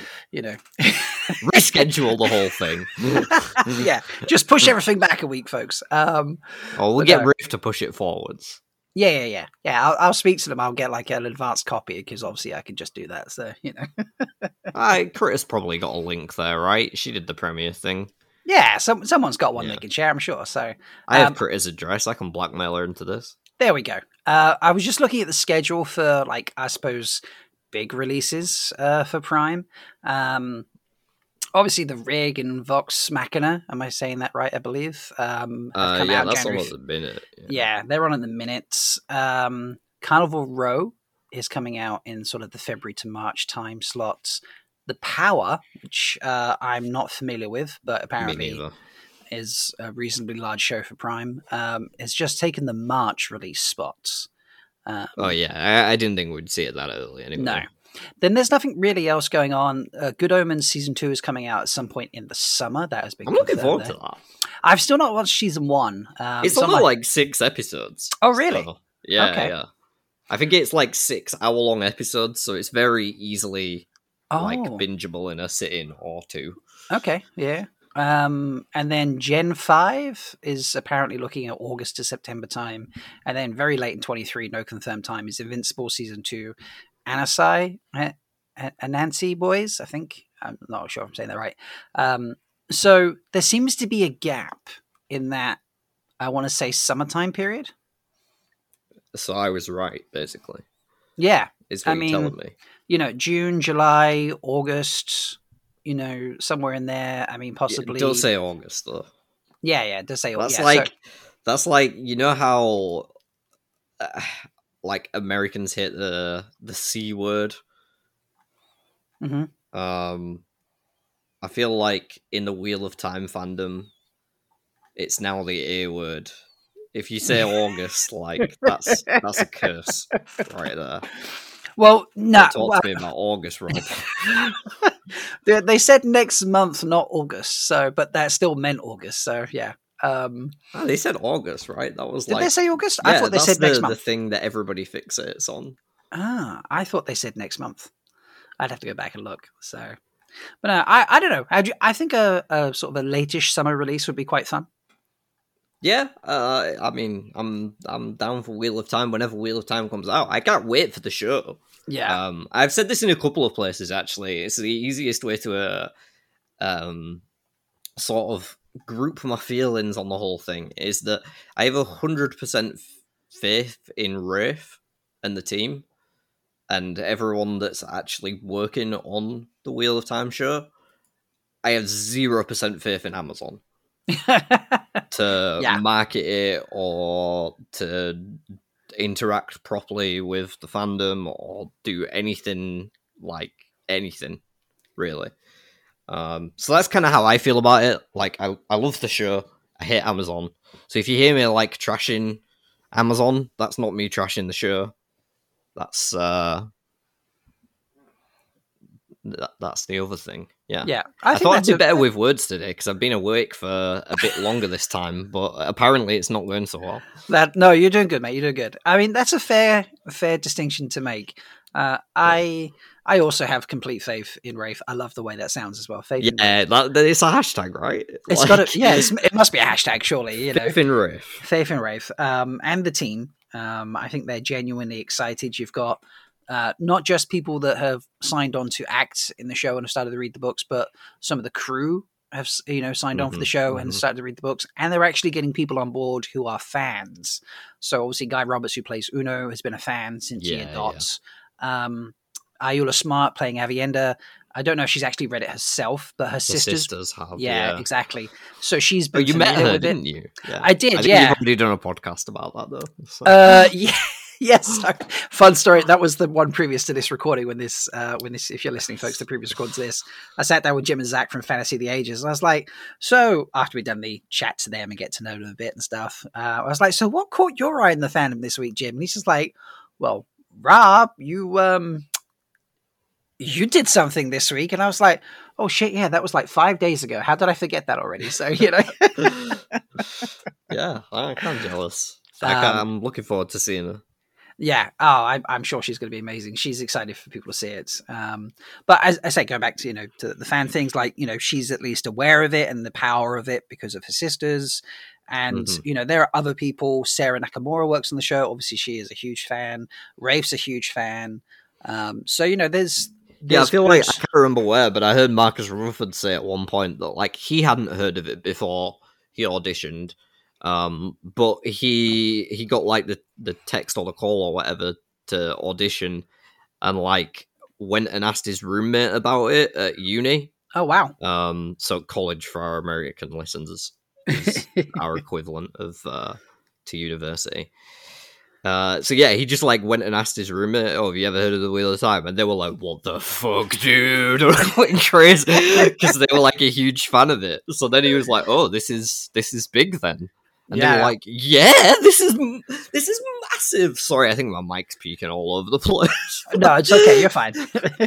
reschedule the whole thing. Yeah, just push everything back a week, folks. We'll get Riff to push it forwards. Yeah. I'll speak to them. I'll get an advanced copy because obviously I can just do that. So Critta's probably got a link there, right? She did the premiere thing. Yeah, someone's got one they can share, I'm sure. So I have Critta's address. I can blackmail her into this. There we go. I was just looking at the schedule for, I suppose, big releases for Prime. Obviously, The Rig and Vox Machina. Am I saying that right? I believe. Have come out that's January. on at the minute. Yeah, they're on at the minute. Carnival Row is coming out in sort of the February to March time slots. The Power, which I'm not familiar with, but apparently is a reasonably large show for Prime, has just taken the March release spots. Oh yeah, I didn't think we'd see it that early anyway. No. Then there's nothing really else going on. Good Omens season 2 is coming out at some point in the summer. That has been. I'm looking confirmed forward to that. I've still not watched season 1. It's only like 6 episodes. Oh, really? So, yeah, Okay. yeah. I think it's like 6-hour-long episodes, so it's very easily like bingeable in a sitting or two. Okay, yeah. And then Gen 5 is apparently looking at August to September time. And then very late in 23, no confirmed time, is Invincible season 2. Anasai, Anansi Boys, I think. I'm not sure if I'm saying that right. So there seems to be a gap in that, I want to say, summertime period. So I was right, basically. Yeah. Is what you're telling me. You know, June, July, August, you know, somewhere in there. I mean, possibly. Don't say August, though. Yeah, it does say August. That's like, you know how like Americans hate the C word? Mm-hmm. I feel like in the Wheel of Time fandom, it's now the A word. If you say August, like that's a curse right there. Well, no. Talk to me about August, Rob. They said next month, not August. So, but that still meant August. So, yeah. They said August, right? That was did they say August? Yeah, I thought they said next month. The thing that everybody fixates on. I thought they said next month. I'd have to go back and look. So, but no, I don't know. I think a sort of a late-ish summer release would be quite fun. Yeah, I mean, I'm down for Wheel of Time whenever Wheel of Time comes out. I can't wait for the show. Yeah, I've said this in a couple of places actually. It's the easiest way to sort of group my feelings on the whole thing is that I have 100% faith in Rafe and the team and everyone that's actually working on the Wheel of Time show. I have 0% faith in Amazon. To market it or to interact properly with the fandom or do anything really. So that's kind of how I feel about it. Like I love the show. I hate Amazon. So if you hear me like trashing Amazon, that's not me trashing the show. That's that's the other thing. Yeah. I thought I'd do better with words today because I've been awake for a bit longer this time, but apparently it's not going so well. No, you're doing good, mate. You're doing good. I mean, that's a fair distinction to make. I also have complete faith in Rafe. I love the way that sounds as well. Faith in Rafe. It's a hashtag, right? It's got to, it must be a hashtag, surely. You know, faith in Rafe. Faith in Rafe, and the team. I think they're genuinely excited. You've got not just people that have signed on to act in the show and have started to read the books, but some of the crew have signed on for the show and started to read the books, and they're actually getting people on board who are fans. So obviously Guy Roberts, who plays Uno, has been a fan since Year Dots. Ayula Smart playing Avienda. I don't know if she's actually read it herself, but her sisters have. Yeah, exactly. So she's been. You met her, didn't you? Yeah. I did. I think you've already done a podcast about that, though. So. Yeah. Yes, fun story. That was the one previous to this recording. When this, if you're listening, folks, the previous recording to this, I sat down with Jim and Zach from Fantasy of the Ages, and I was like, so after we'd done the chat to them and get to know them a bit and stuff, I was like, so what caught your eye in the fandom this week, Jim? And he's just like, well, Rob, you did something this week, and I was like, oh shit, yeah, that was like 5 days ago. How did I forget that already? So yeah, I'm kind of jealous. I'm looking forward to seeing her. Yeah. Oh, I'm sure she's going to be amazing. She's excited for people to see it. But as I say, going back to, to the fan things, like, she's at least aware of it and the power of it because of her sisters. And, there are other people. Sarah Nakamura works on the show. Obviously, she is a huge fan. Rafe's a huge fan. So, there's I feel like I can't remember where, but I heard Marcus Rutherford say at one point that like he hadn't heard of it before he auditioned. But he got like the text or the call or whatever to audition and like went and asked his roommate about it at uni. Oh wow. So college for our American listeners is our equivalent of to university. So yeah, he just like went and asked his roommate, "Oh, have you ever heard of the Wheel of Time?" And they were like, "What the fuck, dude?" Like crazy because they were like a huge fan of it. So then he was like, "Oh, this is big then." And they were like, "Yeah, this is massive." Sorry, I think my mic's peeking all over the place. No, it's okay. You're fine.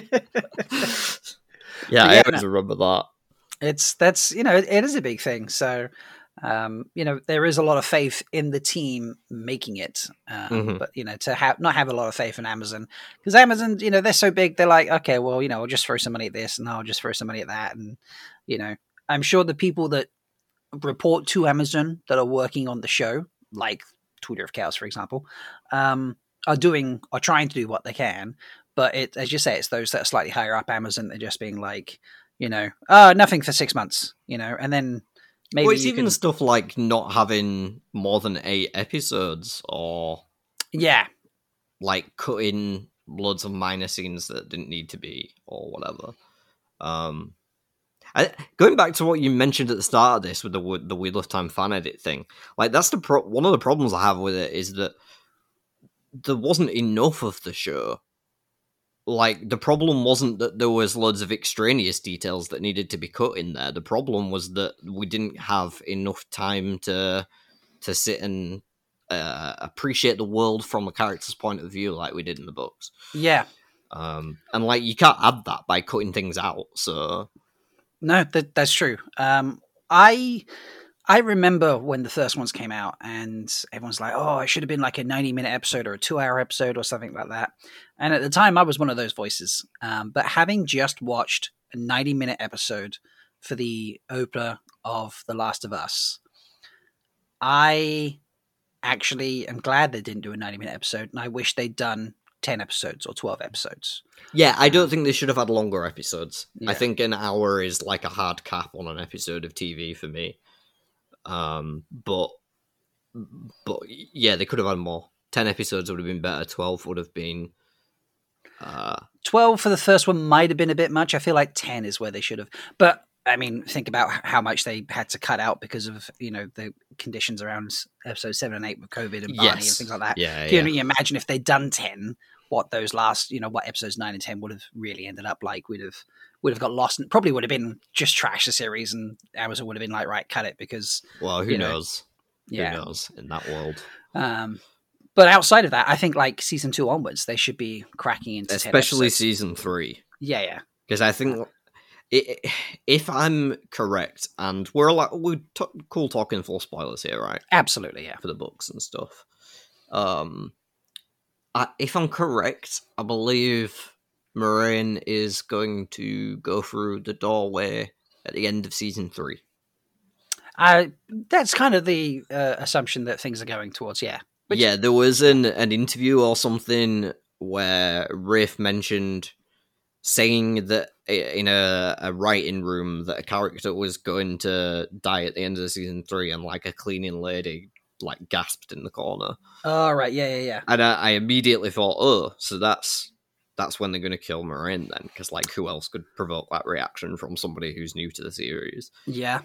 Yeah, I always remember that. That's it is a big thing. So, there is a lot of faith in the team making it, but to not have a lot of faith in Amazon, because Amazon, they're so big. They're like, okay, well, I'll just throw some money at this, and I'll just throw some money at that, and I'm sure the people that report to Amazon that are working on the show, like Twitter of Chaos, for example, are trying to do what they can. But as you say, it's those that are slightly higher up Amazon. They're just being like, nothing for 6 months, and then maybe well, it's even stuff like not having more than 8 episodes, or like cutting loads of minor scenes that didn't need to be, or whatever. Going back to what you mentioned at the start of this with the Wheel of Time fan edit thing, like that's one of the problems I have with it is that there wasn't enough of the show. Like, the problem wasn't that there was loads of extraneous details that needed to be cut in there. The problem was that we didn't have enough time to sit and appreciate the world from a character's point of view like we did in the books. Yeah. And like, you can't add that by cutting things out, so... No, that's true. I remember when the first ones came out, and everyone's like, "Oh, it should have been like a 90-minute episode or a 2-hour episode or something like that." And at the time, I was one of those voices. But having just watched a 90-minute episode for the opener of The Last of Us, I actually am glad they didn't do a 90-minute episode, and I wish they'd done 10 episodes or 12 episodes. Yeah, I don't think they should have had longer episodes. Yeah. I think an hour is like a hard cap on an episode of TV for me. But yeah, they could have had more. 10 episodes would have been better. 12 would have been... 12 for the first one might have been a bit much. I feel like 10 is where they should have. But, I mean, think about how much they had to cut out because of, the conditions around episode 7 and 8 with COVID and Barney and things like that. Yeah, Can you imagine if they'd done 10, what those last, what episodes 9 and 10 would have really ended up like? Would have got lost, and probably would have been just trash the series, and Amazon would have been like, right, cut it, because... Well, who knows? Yeah. Who knows in that world? But outside of that, I think like season 2 onwards, they should be cracking into 10 especially episodes. season 3. Yeah. Because I think, if I'm correct, and we're cool talking full spoilers here, right? Absolutely, yeah. For the books and stuff. If I'm correct, I believe Moiraine is going to go through the doorway at the end of season 3. That's kind of the assumption that things are going towards, yeah. Yeah, there was an interview or something where Rafe mentioned saying that in a writing room that a character was going to die at the end of season 3, and like a cleaning lady like gasped in the corner. Oh, right, yeah. And I immediately thought, oh, so that's when they're going to kill Moiraine then, because like who else could provoke that reaction from somebody who's new to the series? Yeah.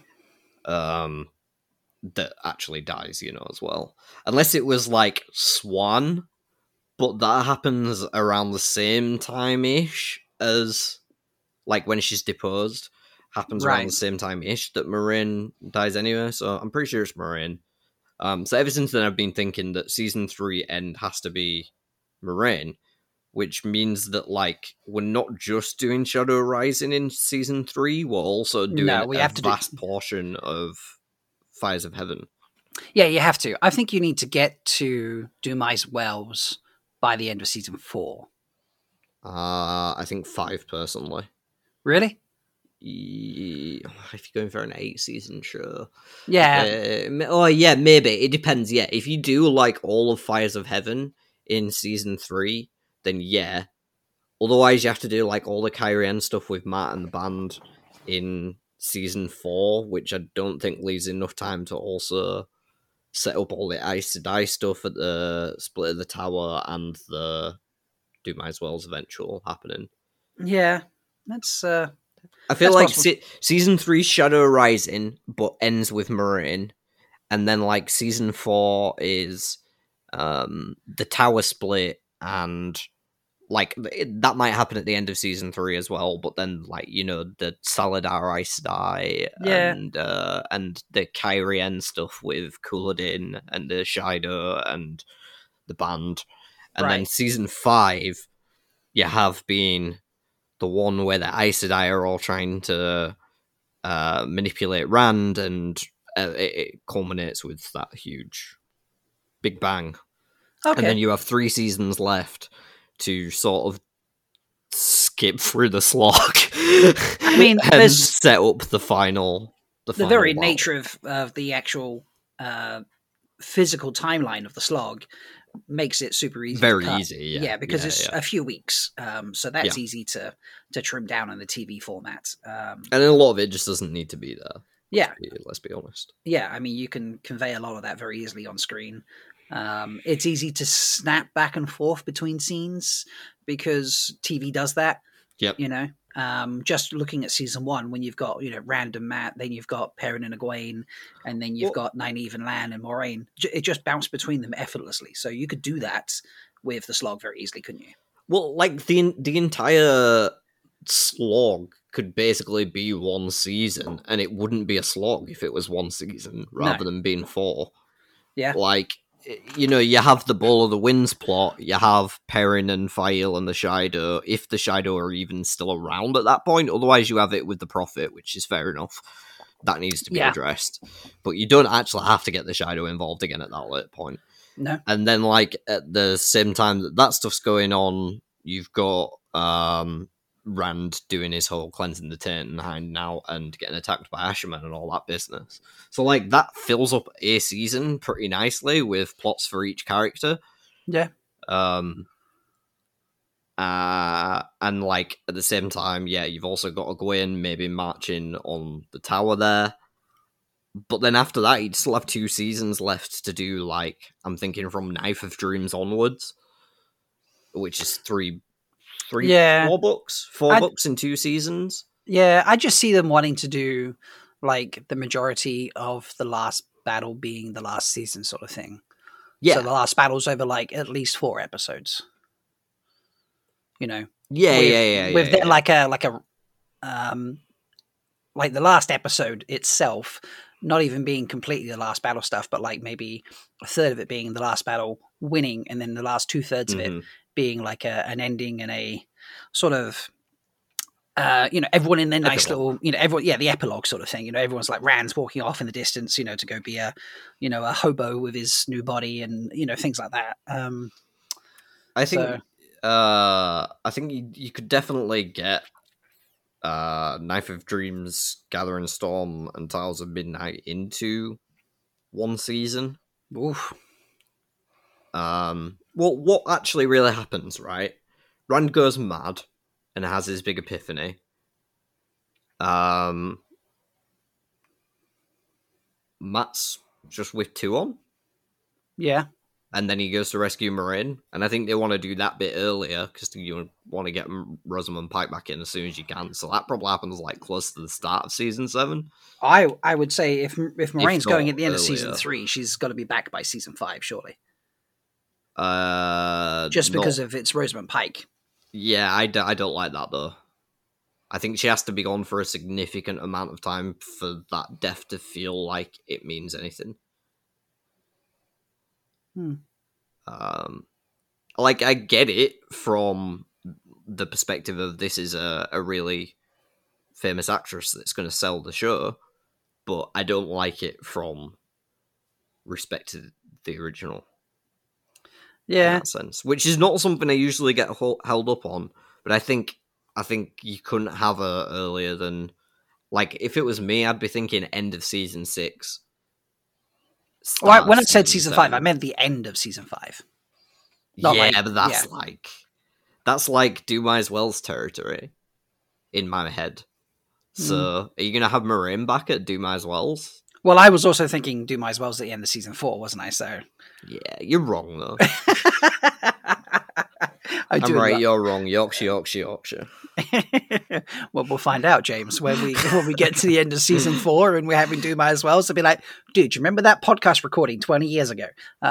That actually dies, as well. Unless it was like Swan, but that happens around the same time-ish as like when she's deposed. Happens around the same time-ish that Moiraine dies anyway, so I'm pretty sure it's Moiraine. So ever since then I've been thinking that season 3 end has to be Moiraine, which means that like we're not just doing Shadow Rising in season 3, we're also doing a vast portion of Fires of Heaven. Yeah, you have to. I think you need to get to Dumai's Wells by the end of season 4. I think 5 personally. Really? If you're going for an 8-season show. Yeah. Yeah, maybe. It depends, yeah. If you do like all of Fires of Heaven in season 3, then yeah. Otherwise, you have to do like all the Kyrian stuff with Matt and the band in season 4, which I don't think leaves enough time to also set up all the Ice to Die stuff at the Split of the Tower and the Dumai's Wells eventual happening. Yeah, that's... I feel like season 3 Shadow Rising, but ends with Moiraine, and then like season 4 is the Tower Split and like that might happen at the end of season 3 as well, but then like the Saladar Aes Sedai and the Kyrian stuff with Couladin and the Shido and the band, and then season 5 you have been the one where the Aes Sedai are all trying to manipulate Rand, and it culminates with that huge big bang. Okay. And then you have 3 seasons left to sort of skip through the slog. I mean, and there's set up the final. The very battle. nature of the actual physical timeline of the slog makes it super easy. Very to cut. easy, because it's a few weeks, so that's easy to trim down on the TV format. And a lot of it just doesn't need to be there. Let's be honest. Yeah, I mean, you can convey a lot of that very easily on screen. It's easy to snap back and forth between scenes because TV does that. Yep. Just looking at season 1, when you've got Rand and Mat, then you've got Perrin and Egwene, and then you've got Nynaeve and Lan and Moraine. It just bounced between them effortlessly. So you could do that with the slog very easily, couldn't you? Well, like the entire slog could basically be one season, and it wouldn't be a slog if it was one season rather than being 4. Yeah. Like, you have the Bowl of the Winds plot, you have Perrin and Fael and the Shido, if the Shido are even still around at that point. Otherwise, you have it with the Prophet, which is fair enough. That needs to be addressed. But you don't actually have to get the Shido involved again at that late point. No. And then, like, at the same time that stuff's going on, you've got Rand doing his whole cleansing the taint and hiding out and getting attacked by Asherman and all that business. So, like, that fills up a season pretty nicely with plots for each character. Yeah. And, like, at the same time, you've also got Egwene maybe marching on the tower there. But then after that, you'd still have 2 seasons left to do, like, I'm thinking from Knife of Dreams onwards, which is 4 books? 4 books in 2 seasons? Yeah, I just see them wanting to do, like, the majority of the last battle being the last season sort of thing. Yeah. So the last battle's over, like, at least 4 episodes. Yeah. With then, like the last episode itself, not even being completely the last battle stuff, but, like, maybe a third of it being the last battle winning, and then the last 2/3 of it being like an ending and a sort of, everyone in their nice little, everyone, the epilogue sort of thing. Everyone's like Rand's walking off in the distance, to go be a hobo with his new body and, things like that. I think you could definitely get Knife of Dreams, Gathering Storm, and Tiles of Midnight into one season. Oof. Well, what actually really happens, right? Rand goes mad and has his big epiphany. Mat's just with Tuon. Yeah. And then he goes to rescue Moraine. And I think they want to do that bit earlier because you want to get Rosamund Pike back in as soon as you can. So that probably happens like close to the start of season 7. I would say if Moraine's going at the end of season 3, she's got to be back by season 5, surely. Just because of it's Rosamund Pike. Yeah, I don't like that though. I think she has to be gone for a significant amount of time for that death to feel like it means anything. Like, I get it from the perspective of this is a really famous actress that's going to sell the show, but I don't like it from respect to the original. Yeah, in that sense, which is not something I usually get held up on, but I think you couldn't have her earlier than, like, if it was me, I'd be thinking end of season 6. Well, when I said season 5, I meant the end of season 5. But that's like Dumais Wells territory in my head. So, are you going to have Moraine back at Dumais Wells? Well, I was also thinking Dumais Wells at the end of season 4, wasn't I? So, yeah, you're wrong though. I I'm do. right, you're wrong. Yorkshire. Well, we'll find out, James, when we get to the end of season 4 and we're having Do Might As Well. So be like, dude, do you remember that podcast recording 20 years ago?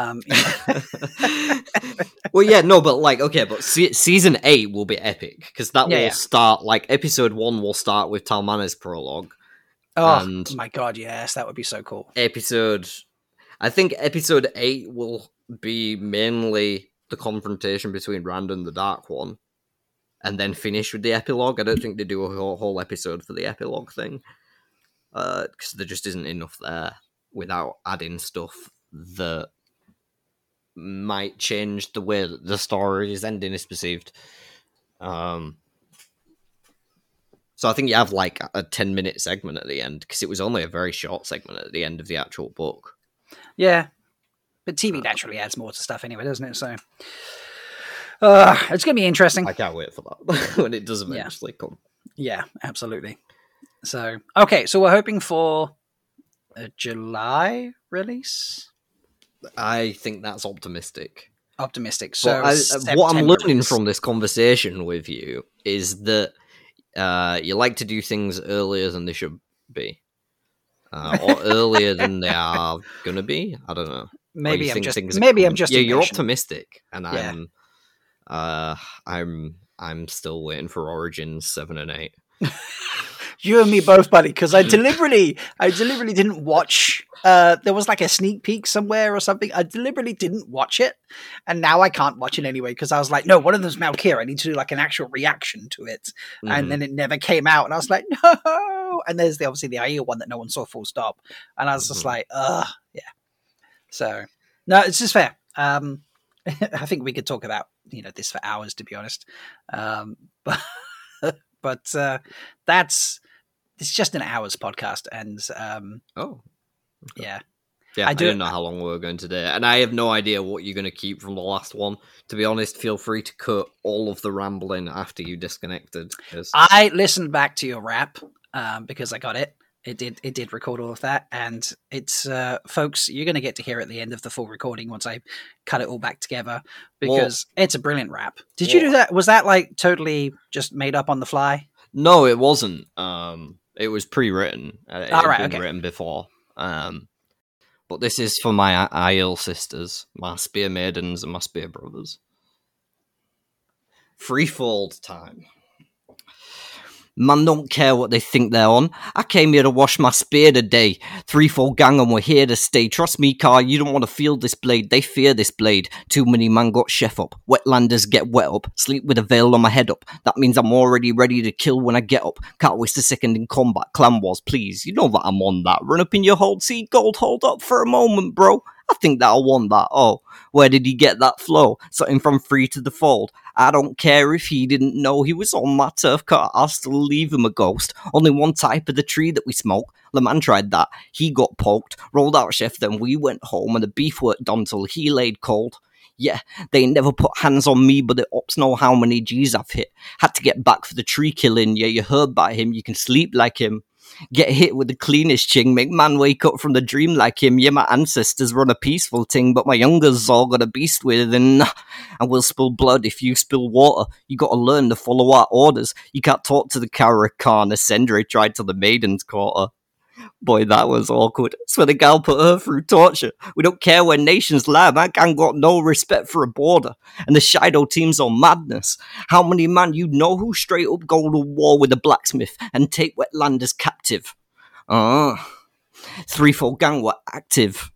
Well, yeah, no, but like, okay, but season 8 will be epic because that will start, like, episode 1 will start with Talmana's prologue. Oh, and my God, yes, that would be so cool. I think episode 8 will be mainly the confrontation between Rand and the Dark One, and then finish with the epilogue. I don't think they do a whole episode for the epilogue thing, because there just isn't enough there without adding stuff that might change the way that the story's ending is perceived. So I think you have like a 10-minute segment at the end, because it was only a very short segment at the end of the actual book. Yeah, but TV naturally adds more to stuff anyway, doesn't it? So it's going to be interesting. I can't wait for that when it does eventually come. Yeah, absolutely. So, okay, so we're hoping for a July release? I think that's optimistic. So, what I'm learning from this conversation with you is that you like to do things earlier than they should be. Or earlier than they are going to be. I don't know. Maybe I'm just yeah, impatient. You're optimistic, and I'm still waiting for Origins 7 and 8. You and me both, buddy, because I deliberately didn't watch. There was like a sneak peek somewhere or something. I deliberately didn't watch it, and now I can't watch it anyway because I was like, no, one of them's Malkir. I need to do like an actual reaction to it, and then it never came out, and I was like, no. And there's obviously the Aiel one that no one saw full stop, and I was just like, yeah. So no, it's just fair. I think we could talk about this for hours, to be honest. But it's just an hour's podcast, and yeah. I don't know how long we're going today, and I have no idea what you're going to keep from the last one. To be honest, feel free to cut all of the rambling after you disconnected. I listened back to your rap because I got it. It did record all of that, and it's folks, you're going to get to hear at the end of the full recording once I cut it all back together, because it's a brilliant rap. Did you do that? Was that like totally just made up on the fly? No, it wasn't. It was pre-written. It had been written before. But this is for my Aiel sisters, my Spear Maidens, and my Spear Brothers. Threefold time. Man, don't care what they think they're on. I came here to wash my spear today. Threefold gang and we're here to stay. Trust me, Car, you don't want to feel this blade. They fear this blade. Too many man got chef up. Wetlanders get wet up. Sleep with a veil on my head up. That means I'm already ready to kill when I get up. Can't waste a second in combat. Clan wars, please. You know that I'm on that. Run up in your hold. See gold, hold up for a moment, bro. I think that I won that. Oh, where did he get that flow? Something from free to the fold. I don't care if he didn't know he was on my turf car. I'll still leave him a ghost. Only one type of the tree that we smoke. The man tried that. He got poked. Rolled out chef, then we went home and the beef worked on till he laid cold. Yeah, they never put hands on me, but the ops know how many G's I've hit. Had to get back for the tree killing. Yeah, you heard by him. You can sleep like him. Get hit with the cleanest ching, make man wake up from the dream like him. Yeah, my ancestors run a peaceful ting, but my youngers all got a beast within. And we'll spill blood if you spill water. You gotta learn to follow our orders. You can't talk to the Karakhan. Ascendere tried till the maidens caught her. Boy, that was awkward. So the gal put her through torture. We don't care where nations lie. That gang got no respect for a border. And the Shido team's on madness. How many man you know who straight up go to war with a blacksmith and take Wetlanders captive? Threefold gang were active.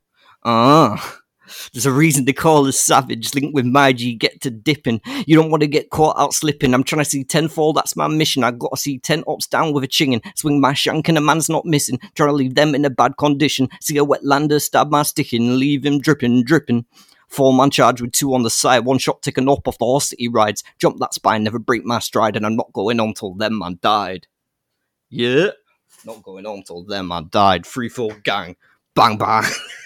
There's a reason they call us savage. Linked with my G, get to dipping. You don't want to get caught out slipping. I'm trying to see tenfold, that's my mission. I gotta see 10 ops down with a chinging. Swing my shank and a man's not missing. Trying to leave them in a bad condition. See a Wetlander stab my sticking. Leave him dripping. 4-man charge with 2 on the side. 1 shot taken up off the horse that he rides. Jump that spine, never break my stride. And I'm not going on till them man died. Yeah. Not going on till them man died. Threefold gang. Bang bang.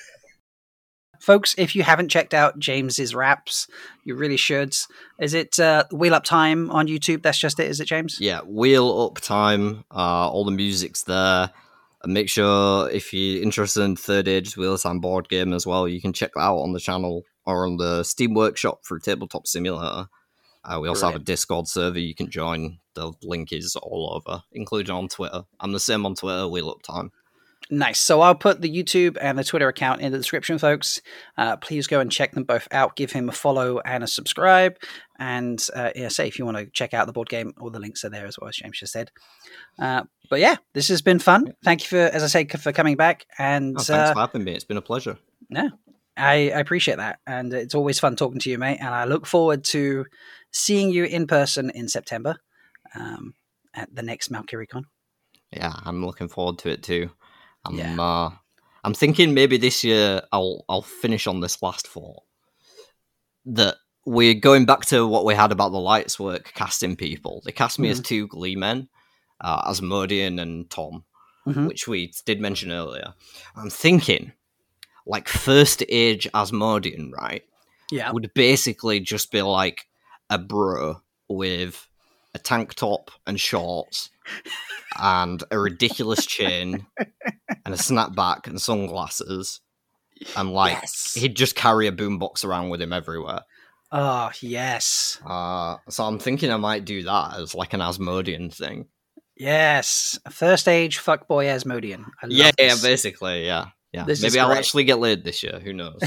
Folks, if you haven't checked out James's raps, you really should. Is it Wheel Up Time on YouTube? That's just it, is it, James? Yeah, Wheel Up Time. All the music's there. And make sure, if you're interested in Third Age Wheel of Time board game as well, you can check that out on the channel or on the Steam Workshop through Tabletop Simulator. We also have a Discord server you can join. The link is all over, including on Twitter. I'm the same on Twitter, Wheel Up Time. Nice. So I'll put the YouTube and the Twitter account in the description, folks. Please go and check them both out. Give him a follow and a subscribe. And say if you want to check out the board game, all the links are there as well, as James just said. But yeah, this has been fun. Thank you for, as I say, for coming back. And thanks for having me. It's been a pleasure. No, I appreciate that. And it's always fun talking to you, mate. And I look forward to seeing you in person in September at the next Malkiri-Con. Yeah, I'm looking forward to it too. I'm thinking maybe this year I'll finish on this last thought that we're going back to what we had about the Lights Work casting people. They cast me as two Glee men, Asmodean and Tom, which we did mention earlier. I'm thinking, like, first age Asmodean, right? Yeah, would basically just be like a bro with a tank top and shorts and a ridiculous chain and a snapback and sunglasses, and like he'd just carry a boombox around with him everywhere. Oh yes. So I'm thinking I might do that as like an Asmodean thing. Yes, first age fuckboy Asmodean. Yeah, basically, yeah. Maybe I'll actually get laid this year. Who knows?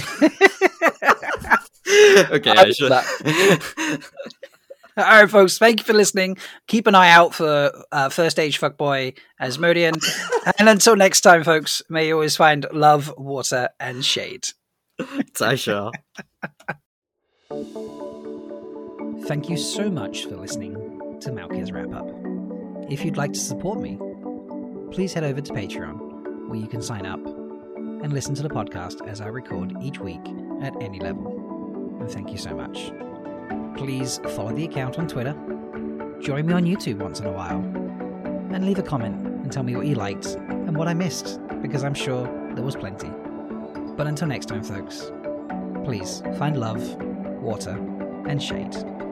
Okay, I should. All right, folks, thank you for listening. Keep an eye out for First Age Fuckboy Asmodean. And until next time, folks, may you always find love, water, and shade. Tasha. Thank you so much for listening to Malkir's Wrap-Up. If you'd like to support me, please head over to Patreon, where you can sign up and listen to the podcast as I record each week at any level. And thank you so much. Please follow the account on Twitter, join me on YouTube once in a while, and leave a comment and tell me what you liked and what I missed, because I'm sure there was plenty. But until next time, folks, please find love, water, and shade.